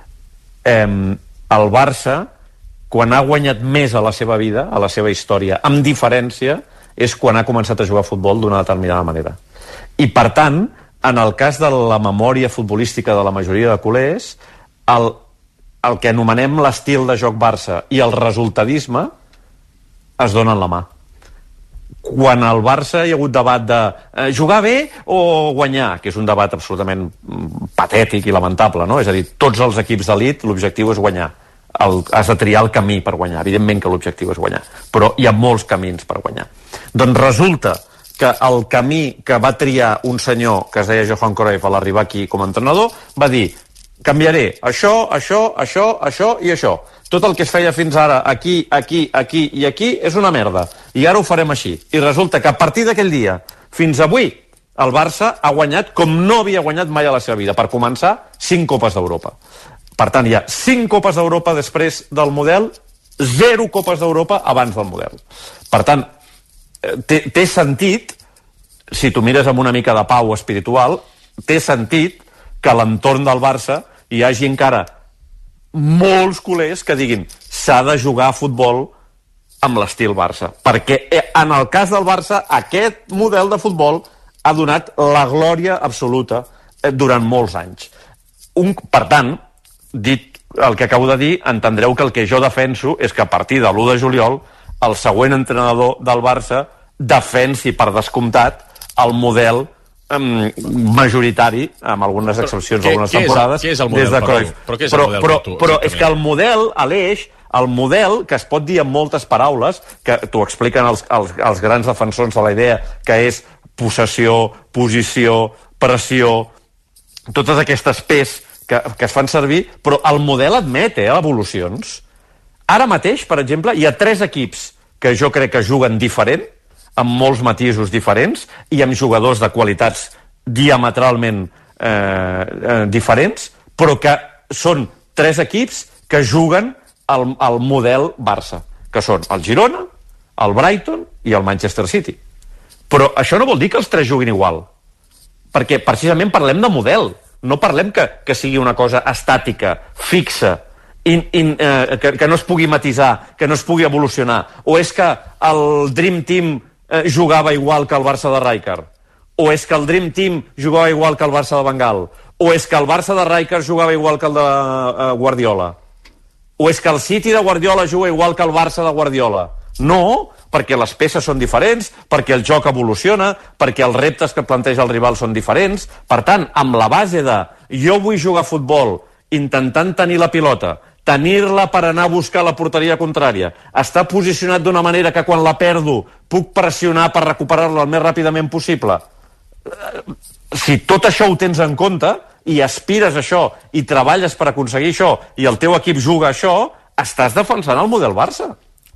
el Barça, quan ha guanyat més a la seva vida, a la seva història, amb diferència, és quan ha començat a jugar a futbol d'una determinada manera. I, per tant, en el cas de la memòria futbolística de la majoria de culers, el que anomenem l'estil de joc Barça i el resultadisme es donen la mà. Quan al Barça hi ha hagut debat de jugar bé o guanyar, que és un debat absolutament patètic i lamentable, no? És a dir, tots els equips d'elit l'objectiu és guanyar. Has de triar el camí per guanyar. Evidentment que l'objectiu és guanyar, però hi ha molts camins per guanyar. Doncs resulta que el camí que va triar un senyor que es deia Johan Cruyff a l'arribar aquí com a entrenador va dir: canviaré això i això. Tot el que es feia fins ara aquí i aquí és una merda. I ara ho farem així. I resulta que a partir d'aquell dia fins avui el Barça ha guanyat com no havia guanyat mai a la seva vida. Per començar, 5 Copes d'Europa. Per tant, hi ha 5 Copes d'Europa després del model, 0 Copes d'Europa abans del model. Per tant, té sentit, si tu mires amb una mica de pau espiritual, té sentit que a l'entorn del Barça hi hagi encara molts culers que diguin s'ha de jugar a futbol amb l'estil Barça, perquè en el cas del Barça aquest model de futbol ha donat la glòria absoluta durant molts anys. Per tant, dit el que acabo de dir, entendreu que el que jo defenso és que a partir de l'1 de juliol el següent entrenador del Barça defensi per descomptat el model majoritari, amb algunes excepcions algunes temporades, des de Cruyff. Però és que el model, Aleix, el model, que es pot dir amb moltes paraules, que t'ho expliquen els grans defensors de la idea, que és possessió, posició, pressió, totes aquestes pes que es fan servir, però el model admet evolucions. Ara mateix, per exemple, hi ha 3 equips que jo crec que juguen diferent, amb molts matisos diferents i amb jugadors de qualitats diametralment diferents, però que són 3 equips que juguen al model Barça, que són el Girona, el Brighton i el Manchester City. Però això no vol dir que els 3 juguin igual, perquè precisament parlem de model, no parlem que sigui una cosa estàtica, fixa, que no es pugui matisar, que no es pugui evolucionar. O és que el Dream Team jugava igual que el Barça de Rijkaard, o és que el Dream Team jugava igual que el Barça de Bengal, o és que el Barça de Rijkaard jugava igual que el de Guardiola, o és que el City de Guardiola juga igual que el Barça de Guardiola. No, perquè les peces són diferents, perquè el joc evoluciona, perquè els reptes que planteja el rival són diferents. Per tant, amb la base de jo vull jugar a futbol intentant tenir la pilota, tenir-la per anar a buscar la porteria contrària, estar posicionat d'una manera que quan la perdo puc pressionar per recuperar-la el més ràpidament possible. Si tot això ho tens en compte i aspires a això i treballes per aconseguir això i el teu equip juga a això, estàs defensant el model Barça.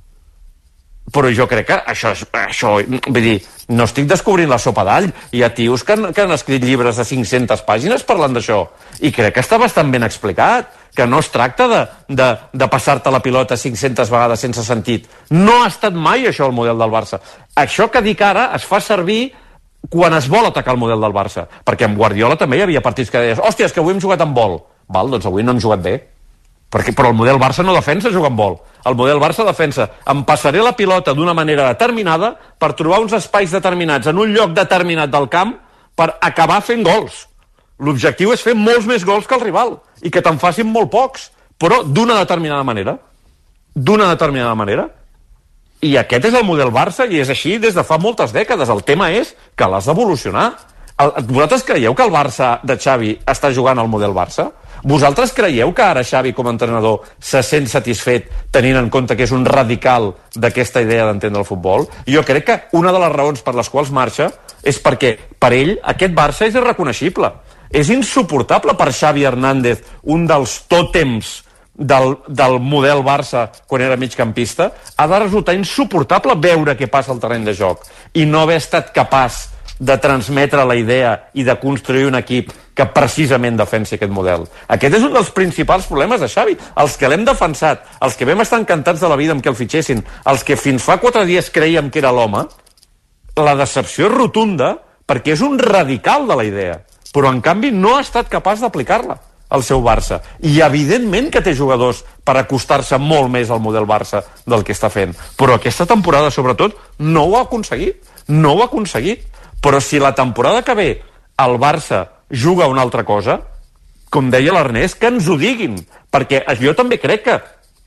Però jo crec que això vull dir, no estic descobrint la sopa d'all. Hi ha tios que han escrit llibres de 500 pàgines parlant d'això i crec que està bastant ben explicat, que no es tracta de passar-te la pilota 500 vegades sense sentit. No ha estat mai això el model del Barça. Això que dic ara es fa servir quan es vol atacar el model del Barça, perquè amb Guardiola també hi havia partits que deies hòstia, és que avui hem jugat amb vol. Val, doncs avui no hem jugat bé. Però el model Barça no defensa jugar amb vol. El model Barça defensa em passaré la pilota d'una manera determinada per trobar uns espais determinats en un lloc determinat del camp per acabar fent gols. L'objectiu és fer molts més gols que el rival i que te'n facin molt pocs, però d'una determinada manera. D'una determinada manera. I aquest és el model Barça i és així des de fa moltes dècades. El tema és que l'has d'evolucionar. Vosaltres creieu que el Barça de Xavi està jugant al model Barça? Vosaltres creieu que ara Xavi com a entrenador se sent satisfet tenint en compte que és un radical d'aquesta idea d'entendre el futbol? Jo crec que una de les raons per les quals marxa és perquè per ell aquest Barça és irreconeixible. És insuportable per Xavi Hernández, un dels tòtems del model Barça quan era migcampista. Ha de resultar insuportable veure què passa al terreny de joc i no haver estat capaç de transmetre la idea i de construir un equip que precisament defensi aquest model. Aquest és un dels principals problemes de Xavi. Els que l'hem defensat, els que vam estar encantats de la vida amb que el fitxessin, els que fins fa 4 dies creiem que era l'home, la decepció és rotunda perquè és un radical de la idea, però en canvi no ha estat capaç d'aplicar-la al seu Barça. I evidentment que té jugadors per acostar-se molt més al model Barça del que està fent. Però aquesta temporada, sobretot, no ho ha aconseguit. No ho ha aconseguit. Però si la temporada que ve el Barça juga una altra cosa, com deia l'Ernest, que ens ho diguin. Perquè jo també crec que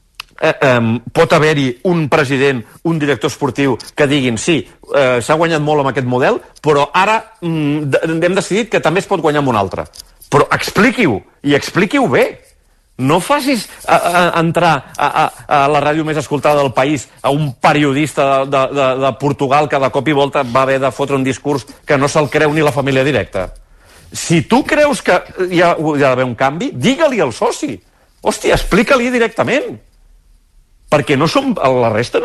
pot haver-hi un president, un director esportiu que diguin sí, s'ha guanyat molt amb aquest model, però ara hem decidit que també es pot guanyar amb un altre. Però expliqui-ho, i expliqui-ho bé. No facis entrar a la ràdio més escoltada del país a un periodista de Portugal que de cop i volta va haver de fotre un discurs que no se'l creu ni la família directa. Si tu creus que hi ha d'haver un canvi, digue-li al soci. Hòstia, explica-li directament. Perquè no som, la resta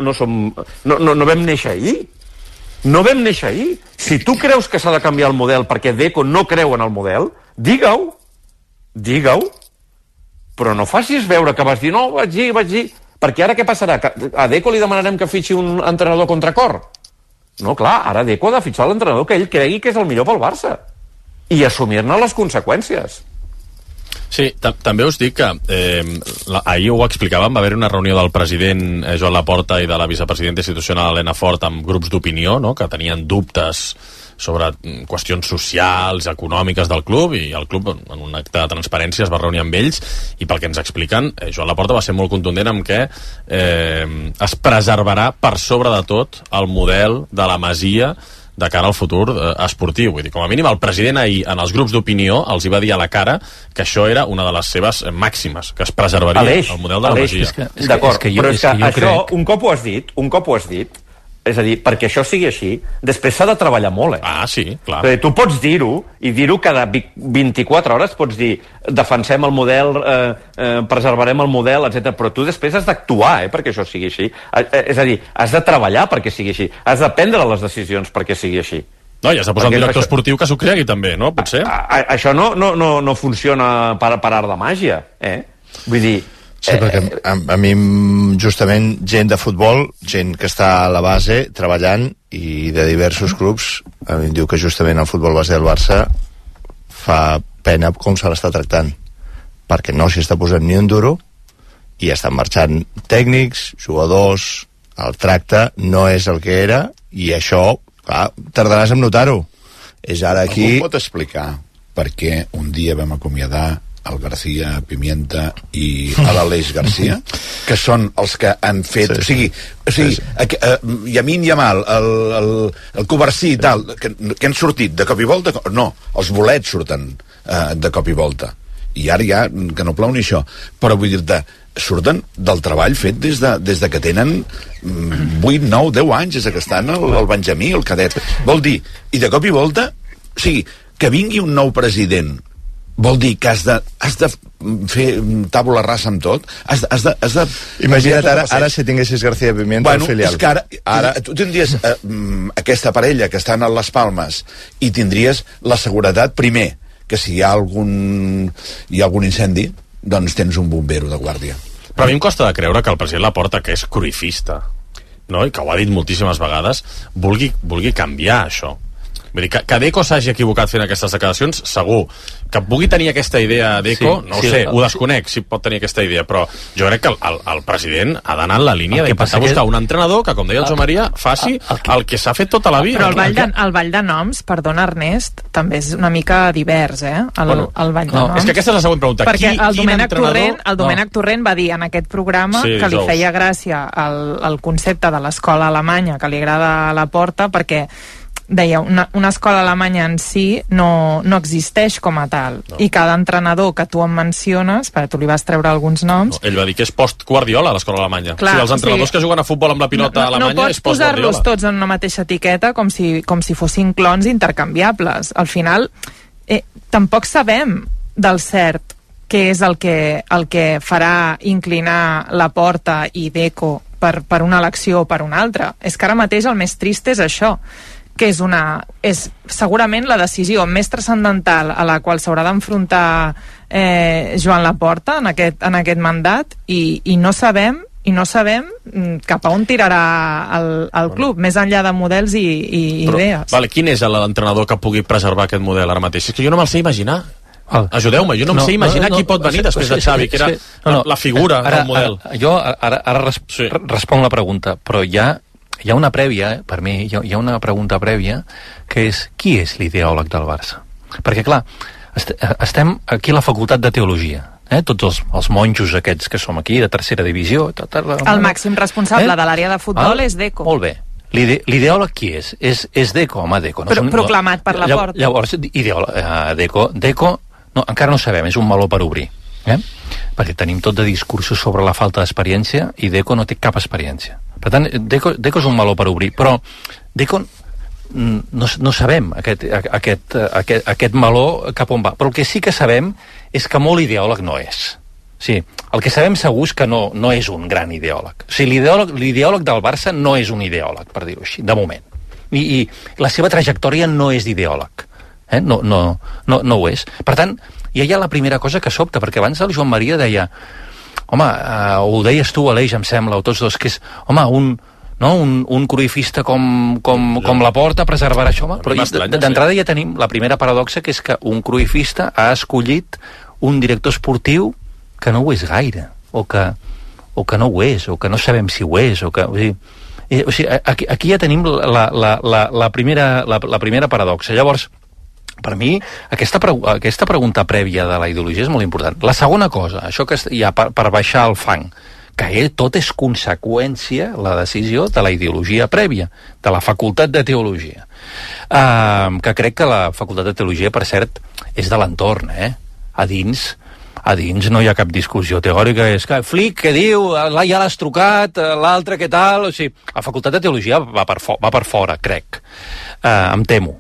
no vam néixer ahir. No vam néixer ahir. Si tu creus que s'ha de canviar el model perquè Deco no creu en el model, digue-ho. Digue-ho. Però no facis veure que vas dir no, vaig dir. Perquè ara què passarà? Que a Deco li demanarem que fitxi un entrenador contra cor? No, clar, ara Deco ha de fitxar l'entrenador que ell cregui que és el millor pel Barça. I assumir-ne les conseqüències. Sí, també us dic que ahir ho explicàvem, va haver una reunió del president Joan Laporta i de la vicepresidenta institucional Helena Fort amb grups d'opinió, no?, que tenien dubtes sobre qüestions socials, econòmiques del club, i el club en un acte de transparència es va reunir amb ells, i pel que ens expliquen, Joan Laporta va ser molt contundent amb que es preservarà per sobre de tot el model de la Masia de cara al futur esportiu. Vull dir, com a mínim el president ahir en els grups d'opinió els hi va dir a la cara que això era una de les seves màximes, que es preservaria el model de la Masia. D'acord, però és que això, un cop ho has dit, És a dir, perquè això sigui així, després s'ha de treballar molt, Ah, sí, clar. Tu pots dir-ho, i dir-ho cada 24 hores, pots dir, defensem el model, preservarem el model, etc. Però tu després has d'actuar, perquè això sigui així. És a dir, has de treballar perquè sigui així. Has de prendre les decisions perquè sigui així. No, i has de posar un director esportiu que s'ho cregui també, no? Potser. Això no funciona per art de màgia, Vull dir... Sí, perquè a mi, justament, gent de futbol, gent que està a la base, treballant, i de diversos clubs, a mi em diu que justament el futbol base del Barça fa pena com se l'està tractant, perquè no s'hi està posant ni un duro, i estan marxant tècnics, jugadors, el tracte no és el que era, i això, clar, tardaràs en notar-ho. És ara aquí... Algú pot explicar per què un dia vam acomiadar el García Pimienta i l'Aleix García, que són els que han fet... O sigui, Yamin Yamal, el Covarsí i tal, que han sortit de cop i volta... No, els bolets surten de cop i volta. I ara ja, que no plou ni això. Però vull dir-te, surten del treball fet des de que tenen 8, 9, 10 anys, des que estan el Benjamí, el cadet. Vol dir, i de cop i volta, o sigui, que vingui un nou president, vol dir que has de fer tàbula rasa amb tot, has de imagina't ara si tinguessis García Pimienta al filial. És que ara tu tindries aquesta parella que estan a les Palmes i tindries la seguretat, primer, que si hi ha algun incendi, doncs tens un bombero de guàrdia. Però a mi em costa de creure que el president Laporta, que és cruifista, no? I que ho ha dit moltíssimes vegades, vulgui canviar això. Vull dir, que Deco s'hagi equivocat fent aquestes declaracions, segur. Que pugui tenir aquesta idea Deco, no ho sé, ho desconec si pot tenir aquesta idea, però jo crec que el president ha d'anar en la línia d'intentar buscar un entrenador que, com deia el Joan Maria, faci el que s'ha fet tota la vida. Però el ball de noms, perdona Ernest, també és una mica divers, el ball de noms. És que aquesta és la següent pregunta. Perquè el Domènec Torrent va dir en aquest programa que li feia gràcia el concepte de l'escola alemanya que li agrada a Laporta, perquè deia, una escola alemanya en si no existeix com a tal, i cada entrenador que tu em menciones, perquè tu li vas treure alguns noms... Ell va dir que és post-Guardiola l'escola alemanya. Clar, els entrenadors que juguen a futbol amb la pilota alemanya és post-Guardiola. No pots posar-los tots en una mateixa etiqueta com si fossin clons intercanviables. Al final, tampoc sabem del cert què és el que farà inclinar Laporta i Deco per una elecció o per una altra. És que ara mateix el més trist és això, que és segurament la decisió més transcendental a la qual s'haurà d'enfrontar Joan Laporta en aquest mandat, i no sabem cap a on tirarà el club, més enllà de models i idees. Vale, quin és l'entrenador que pugui preservar aquest model ara mateix? És que jo no me'l sé imaginar. Ajudeu-me, jo no em sé imaginar qui pot venir després de Xavi, que era la figura del model. Jo ara responc la pregunta, però hi ha una prèvia, per mi, hi ha una pregunta prèvia, que és, qui és l'ideòleg del Barça? Perquè, clar, estem aquí a la Facultat de Teologia, tots els monjos aquests que som aquí, de tercera divisió... El màxim responsable de l'àrea de futbol és Deco. Molt bé. L'ideòleg qui és? És Deco, home, Deco. Proclamat per Laporta. Llavors, Deco, encara no sabem, és un meló per obrir. Perquè tenim tot de discursos sobre la falta d'experiència i Deco no té cap experiència. Per tant, Deco és un meló per obrir, però Deco no sabem aquest meló cap on va. Però el que sí que sabem és que molt ideòleg no és. Sí, el que sabem segur és que no és un gran ideòleg. O sigui, l'ideòleg del Barça no és un ideòleg, per dir-ho així, de moment. I la seva trajectòria no és d'ideòleg. No ho és. Per tant, i hi ha la primera cosa que sobta, perquè abans el Joan Maria deia, home, ho deies tu, Aleix, em sembla, o tots dos, que és, home, un cruifista com Laporta preservarà això, home. Però d'entrada ja tenim la primera paradoxa, que és que un cruifista ha escollit un director esportiu que no ho és gaire, o que no ho és, o que no sabem si ho és, o sigui, aquí ja tenim la primera paradoxa. Llavors, per mi, aquesta pregunta prèvia de la ideologia és molt important. La segona cosa, això que hi ha per baixar el fang, que tot és conseqüència, la decisió de la ideologia prèvia, de la Facultat de Teologia. Que crec que la Facultat de Teologia, per cert, és de l'entorn, A dins a dins no hi ha cap discussió teòrica, és que Flick, què diu? Ja l'has trucat, l'altre què tal? O sigui, la facultat de teologia va per fora, crec. Em temo.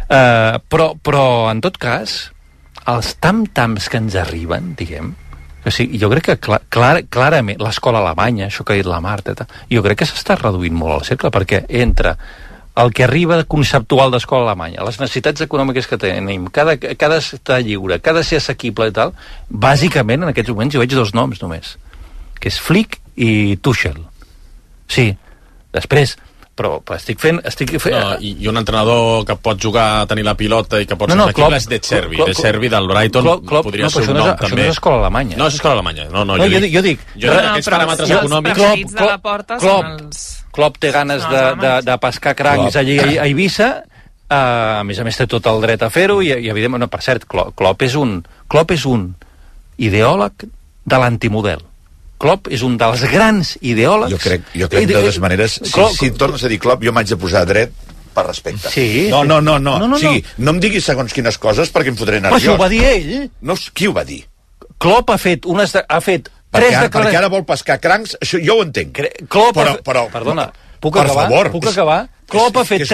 Però, en tot cas, els tam-tams que ens arriben, diguem, o sigui, jo crec que clarament l'escola alemanya, això que ha dit la Marta, jo crec que s'està reduint molt el cercle, perquè entre el que arriba conceptual d'escola alemanya, les necessitats econòmiques que tenim, cada estar lliure, cada ser assequible i tal, bàsicament en aquests moments jo veig dos noms només, que és Flick i Tuchel. Sí, després, però estic fent... No, i un entrenador que pot jugar, tenir la pilota i que pot ser assequible és De Zerbi del Brighton, podria ser un nom també. Això no és escola alemanya. No, és escola alemanya. Jo dic aquests paràmetres econòmics... de la porta són els... Klopp té ganes de pescar crancs allí a Eivissa, a més té tot el dret a fer-ho, i evidentment, no, per cert, Klopp és un ideòleg de l'antimodel. Klopp és un dels grans ideòlegs... Jo crec de totes maneres, si tornes a dir Klopp, jo m'haig de posar dret per respecte. Sí? No. O sigui, no em diguis segons quines coses perquè em fotré nerviós. Però això ho va dir ell. No, qui ho va dir? Klopp ha fet perquè ara vol pescar crancs, això jo ho entenc. Però perdona, puc acabar? Klopp ha fet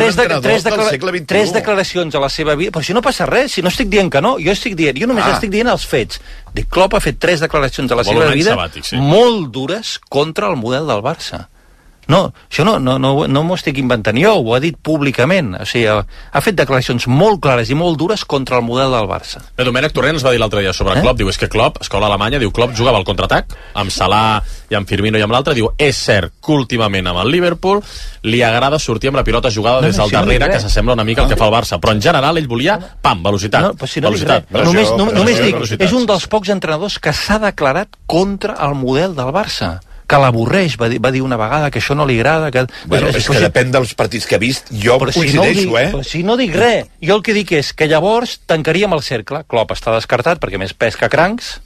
tres declaracions a la seva vida, però si no passa res, si no estic dient que no, jo només estic dient els fets. Klopp ha fet 3 declaracions a la seva vida molt dures contra el model del Barça. No, això no m'ho estic inventant jo, ho ha dit públicament. O sigui, ha fet declaracions molt clares i molt dures contra el model del Barça. Domènec Torrent ens va dir l'altre dia sobre Klopp, diu, és que Klopp, escola alemanya, diu, Klopp jugava al contraatac, amb Salah i amb Firmino i amb l'altre, diu, és cert que últimament amb el Liverpool li agrada sortir amb la pilota jugada des del darrere, que s'assembla una mica al que fa el Barça, però en general ell volia, velocitat. Només dic, és un dels pocs entrenadors que s'ha declarat contra el model del Barça, que l'avorreix, va dir una vegada que això no li agrada, que... és que depèn dels partits que ha vist, jo coincideixo, Però si no dic res, jo el que dic és que llavors tancaríem el cercle. Klopp està descartat perquè més pesca crancs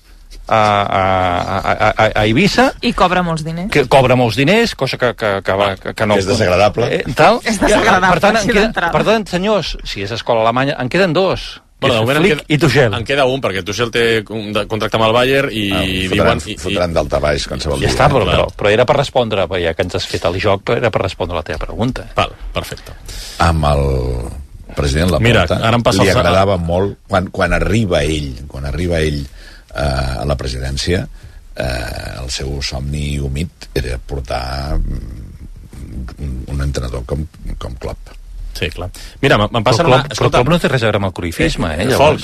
a Eivissa, i cobra molts diners, cosa que no... És desagradable. És desagradable. Per tant, senyors, si és escola alemanya, en queden 2. Flick i Tuchel. En queda un, perquè Tuchel té un contracte amb el Bayern i diuen... Fotran d'alta baix qualsevol dia. Ja està, però era per respondre, ja que ens has fet el joc, era per respondre la teva pregunta. Val, perfecte. Amb el president Laporta li agradava molt, quan arriba ell a la presidència, el seu somni humit era portar un entrenador com Klopp. Sí, clar. Mira, me'n passa... Però Klopp no té res a veure amb el cruyfisme, Folk.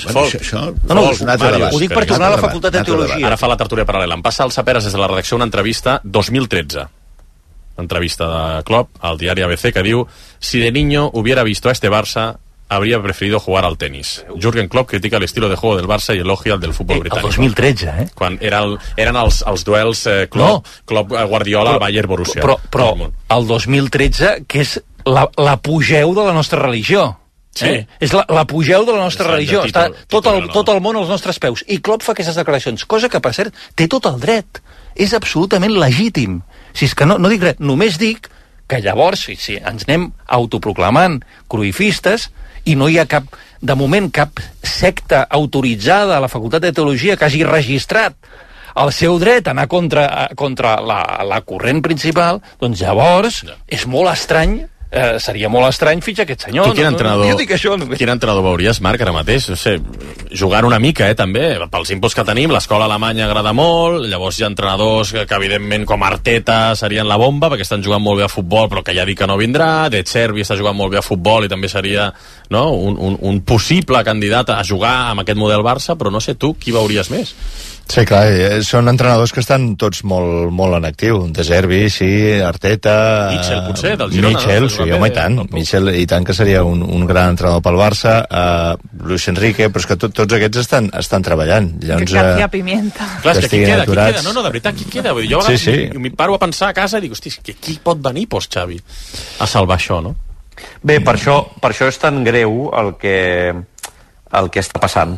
Ho dic per tornar a la facultat de teologia. Ara fa la tertúlia paral·lela. Em passa al Saperes des de la redacció una entrevista 2013. Entrevista de Klopp al diari ABC que diu: si de niño hubiera visto a este Barça, habría preferido jugar al tenis. Jürgen Klopp critica el estilo de juego del Barça y elogia el del fútbol británico. El 2013, Quan eren els duels Klopp-Guardiola, Bayern-Borussia. Però el 2013, que és l'apogeu de la nostra religió. Sí. És l'apogeu de la nostra religió. Està tot el món als nostres peus. I Klopp fa aquestes declaracions, cosa que, per cert, té tot el dret. És absolutament legítim. Si és que no dic res, només dic que llavors, si ens anem autoproclamant cruifistes, i no hi ha de moment cap secta autoritzada a la Facultat de Teologia que hagi registrat el seu dret a anar contra la corrent principal, doncs llavors és molt estrany, seria molt estrany fitxar aquest senyor. Tu quin entrenador veuries, Marc, ara mateix? No sé, jugant una mica, també, pels inputs que tenim, l'escola alemanya agrada molt, llavors hi ha entrenadors que evidentment com Arteta serien la bomba, perquè estan jugant molt bé a futbol, però que ja dic que no vindrà, De Zerbi està jugant molt bé a futbol i també seria un possible candidat a jugar amb aquest model Barça, però no sé tu, qui veuries més? Sí, clar, són entrenadors que estan tots molt, molt en actiu. De Zerbi, sí, Arteta... Mitchell, potser, del Girona. Mitchell, sí, home, i tant. Mitchell, i tant que seria un gran entrenador pel Barça. Luis Enrique, però és que tots aquests estan treballant. Llavors, García Pimienta. Clar, és que qui queda? No, de veritat, qui queda? Jo m'hi paro a pensar a casa i dic, hosti, qui pot venir post-Xavi a salvar això, no? Bé, per això és tan greu el que està passant.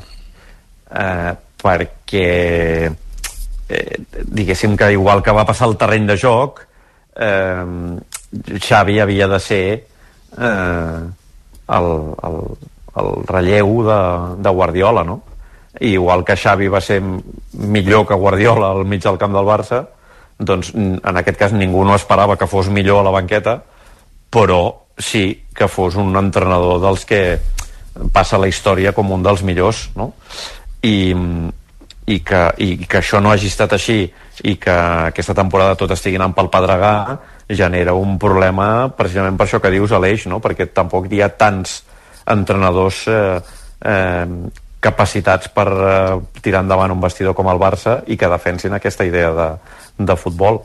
Perquè diguéssim que igual que va passar al terreny de joc, Xavi havia de ser el relleu de Guardiola, no? I igual que Xavi va ser millor que Guardiola al mig del camp del Barça, doncs en aquest cas ningú no esperava que fos millor a la banqueta, però sí que fos un entrenador dels que passa a la història com un dels millors, no? I que això no hagi estat així i que aquesta temporada tot estigui anant pel pedregar genera un problema precisament per això que dius, Aleix, no? Perquè tampoc hi ha tants entrenadors capacitats per tirar endavant un vestidor com el Barça i que defensin aquesta idea de futbol.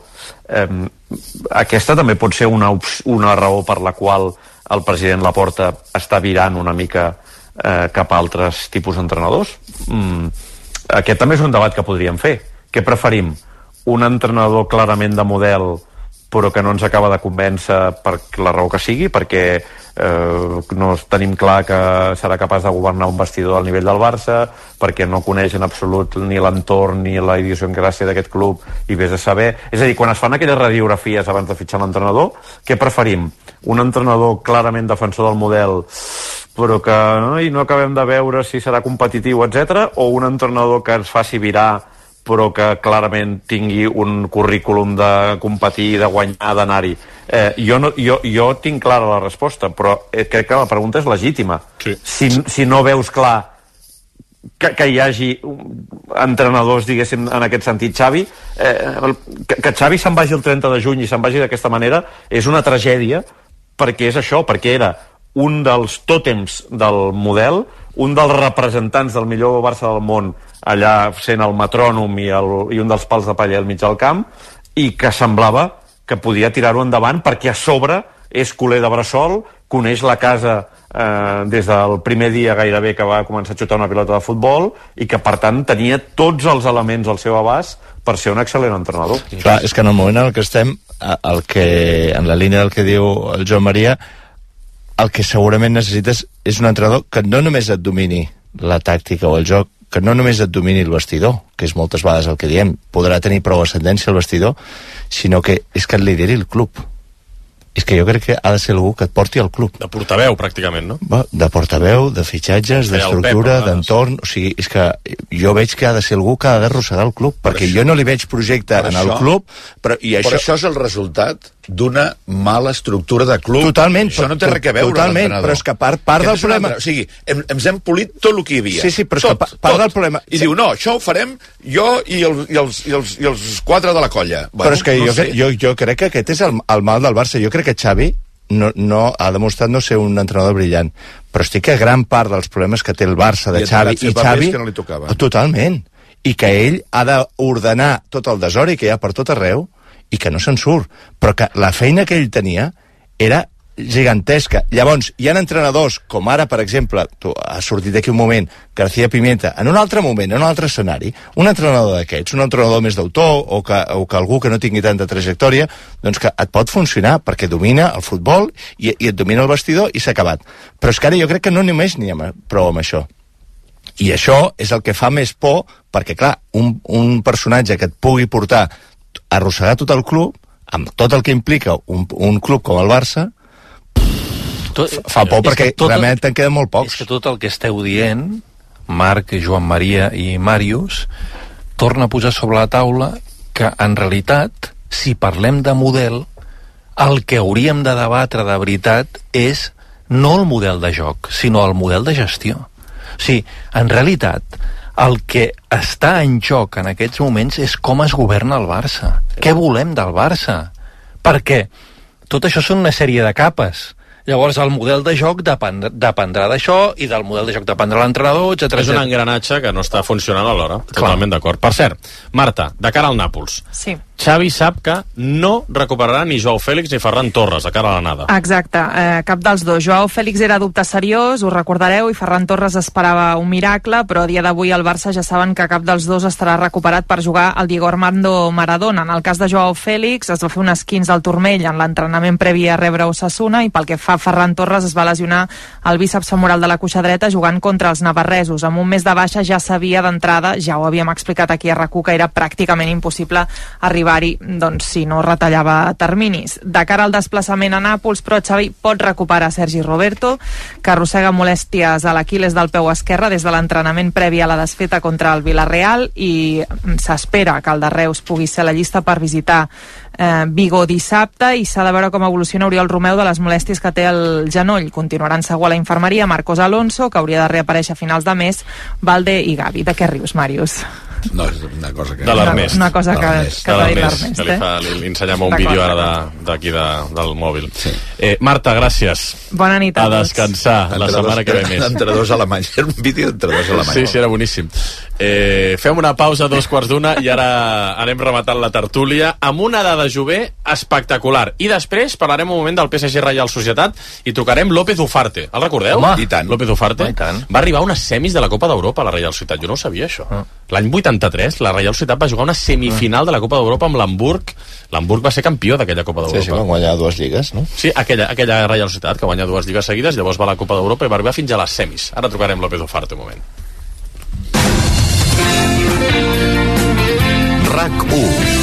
Aquesta també pot ser una raó per la qual el president Laporta està virant una mica cap a altres tipus d'entrenadors. Aquest també és un debat que podríem fer. Què preferim? Un entrenador clarament de model però que no ens acaba de convèncer per la raó que sigui, perquè no tenim clar que serà capaç de governar un vestidor al nivell del Barça, perquè no coneix en absolut ni l'entorn ni la idiosincràsia d'aquest club i vés a saber. És a dir, quan es fan aquelles radiografies abans de fitxar l'entrenador, què preferim? Un entrenador clarament defensor del model però que no acabem de veure si serà competitiu, etc, o un entrenador que ens faci virar però que clarament tingui un currículum de competir, de guanyar, d'anar-hi. Jo tinc clara la resposta, però crec que la pregunta és legítima. Sí. Si no veus clar que hi hagi entrenadors, diguéssim, en aquest sentit, Xavi, que Xavi se'n vagi el 30 de juny i se'n vagi d'aquesta manera és una tragèdia, perquè és això, perquè era un dels tòtems del model, un dels representants del millor Barça del món, allà sent el metrònom i un dels pals de palla al mig del camp, i que semblava que podia tirar-ho endavant perquè a sobre és culer de bressol, coneix la casa des del primer dia gairebé que va començar a xutar una pilota de futbol i que per tant tenia tots els elements al seu abast per ser un excel·lent entrenador. Clar, és que en el moment en el que estem, en la línia del que diu el Joan Maria, el que segurament necessites és un entrenador que no només et domini la tàctica o el joc, que no només et domini el vestidor, que és moltes vegades el que diem, podrà tenir prou ascendència al vestidor, sinó que és que et lideri el club. És que jo crec que ha de ser algú que et porti al club. De portaveu, pràcticament, no? De portaveu, de fitxatges, d'estructura, d'entorn... O sigui, és que jo veig que ha de ser algú que ha d'arrossegar el club, perquè jo no li veig projecte en el club, però això és el resultat d'una mala estructura de club. Totalment. Això no té res a veure, totalment, però és que part del problema... O sigui, ens hem polit tot el que hi havia. Sí, però és que part del problema... I diu, no, això ho farem jo i els quatre de la colla. Però és que jo crec que aquest és el mal del Barça. Jo crec que Xavi no ha demostrat no ser un entrenador brillant, però estic que gran part dels problemes que té el Barça de Xavi i Xavi... que no li tocava. Totalment. I que ell ha d'ordenar tot el desori que hi ha per tot arreu i que no se'n surt, però que la feina que ell tenia era gigantesca. Llavors, hi ha entrenadors, com ara, per exemple, ha sortit d'aquí un moment, García Pimienta, en un altre moment, en un altre escenari, un entrenador d'aquests, un entrenador més d'autor, o que algú que no tingui tanta trajectòria, doncs que et pot funcionar, perquè domina el futbol i et domina el vestidor i s'ha acabat. Però és que ara jo crec que no només n'hi ha prou amb això. I això és el que fa més por, perquè, clar, un personatge que et pugui portar arrossegar tot el club, amb tot el que implica un club com el Barça, fa por perquè realment te'n queden molt pocs. És que tot el que esteu dient, Marc, Joan Maria i Màrius, torna a posar sobre la taula que en realitat, si parlem de model, el que hauríem de debatre de veritat és no el model de joc, sinó el model de gestió. O sigui, en realitat, el que està en joc en aquests moments és com es governa el Barça. Què volem del Barça? Perquè tot això són una sèrie de capes. Llavors el model de joc dependrà d'això i del model de joc dependrà l'entrenador, etc. És un engranatge que no està funcionant alhora. Totalment d'acord. Per cert, Marta, de cara al Nàpols. Sí. Xavi sap que no recuperarà ni Joao Fèlix ni Ferran Torres a cara a l'anada. Exacte, cap dels dos. Joao Fèlix era dubte seriós, ho recordareu, i Ferran Torres esperava un miracle, però a dia d'avui el Barça ja saben que cap dels dos estarà recuperat per jugar al Diego Armando Maradona. En el cas de Joao Fèlix es va fer un esquinç al turmell en l'entrenament previ a rebre Osasuna, i pel que fa a Ferran Torres es va lesionar el bíceps femoral de la cuixa dreta jugant contra els navarresos. Amb un mes de baixa ja sabia d'entrada, ja ho havíem explicat aquí a RAC1, que era pràcticament impossible arribar arribar-hi si no retallava terminis. De cara al desplaçament a Nàpols, però Xavi pot recuperar Sergi Roberto, que arrossega molèsties a l'Aquiles del peu esquerre des de l'entrenament previ a la desfeta contra el Villarreal, i s'espera que el de Reus pugui ser a la llista per visitar Vigo dissabte, i s'ha de veure com evoluciona Oriol Romeu de les molèsties que té el genoll. Continuaran segur a la infermeria Marcos Alonso, que hauria de reaparèixer a finals de mes, Valde i Gavi. De què rius, Màrius? No, és una cosa que... De l'Ernest. Una cosa que t'ha dit l'Ernest. Li ensenyem un vídeo ara d'aquí del mòbil. Marta, gràcies. Bona nit a tots. A descansar, la setmana que ve més. Entrenadors alemanys, era un vídeo d'entrenadors alemanys. Sí, era boníssim. Fem una pausa a 2:15 i ara anem rematant la tertúlia amb una dada Jové espectacular. I després parlarem un moment del PSG Reial Societat i tocarem López Ufarte. El recordeu? Home, i tant. López Ufarte va arribar a unes semis de la Copa d'Europa a la Reial Societat. Jo no ho sabia, això. L'any 83, la Reial Societat va jugar una semifinal de la Copa d'Europa amb l'Hamburg. L'Hamburg va ser campió d'aquella Copa d'Europa. Sí, van guanyar 2 lligues, no? Sí, aquella Reial Societat que guanya 2 lligues seguides, llavors va a la Copa d'Europa i va arribar fins a les semis. Ara trucarem López Ufarte un moment. RAC1.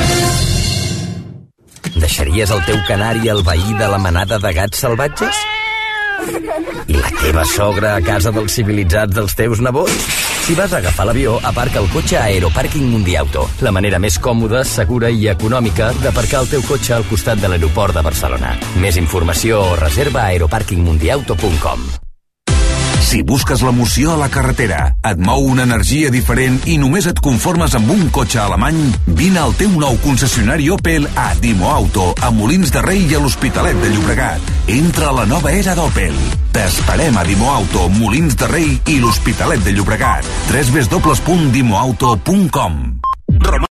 Deixaries el teu canari al veí de la manada de gats salvatges? I la teva sogra a casa dels civilitzats dels teus nebots? Si vas a agafar l'avió, aparca el cotxe a Aeropàrquing Mundiauto, la manera més còmoda, segura i econòmica d'aparcar el teu cotxe al costat de l'aeroport de Barcelona. Més informació o reserva a aeroparkingmundiauto.com. Si busques l'emoció a la carretera, et mou una energia diferent i només et conformes amb un cotxe alemany, vine al teu nou concessionari Opel a Dimo Auto, a Molins de Rei i a l'Hospitalet de Llobregat. Entra a la nova era d'Opel. T'esperem a Dimo Auto, Molins de Rei i l'Hospitalet de Llobregat. www.dimoauto.com.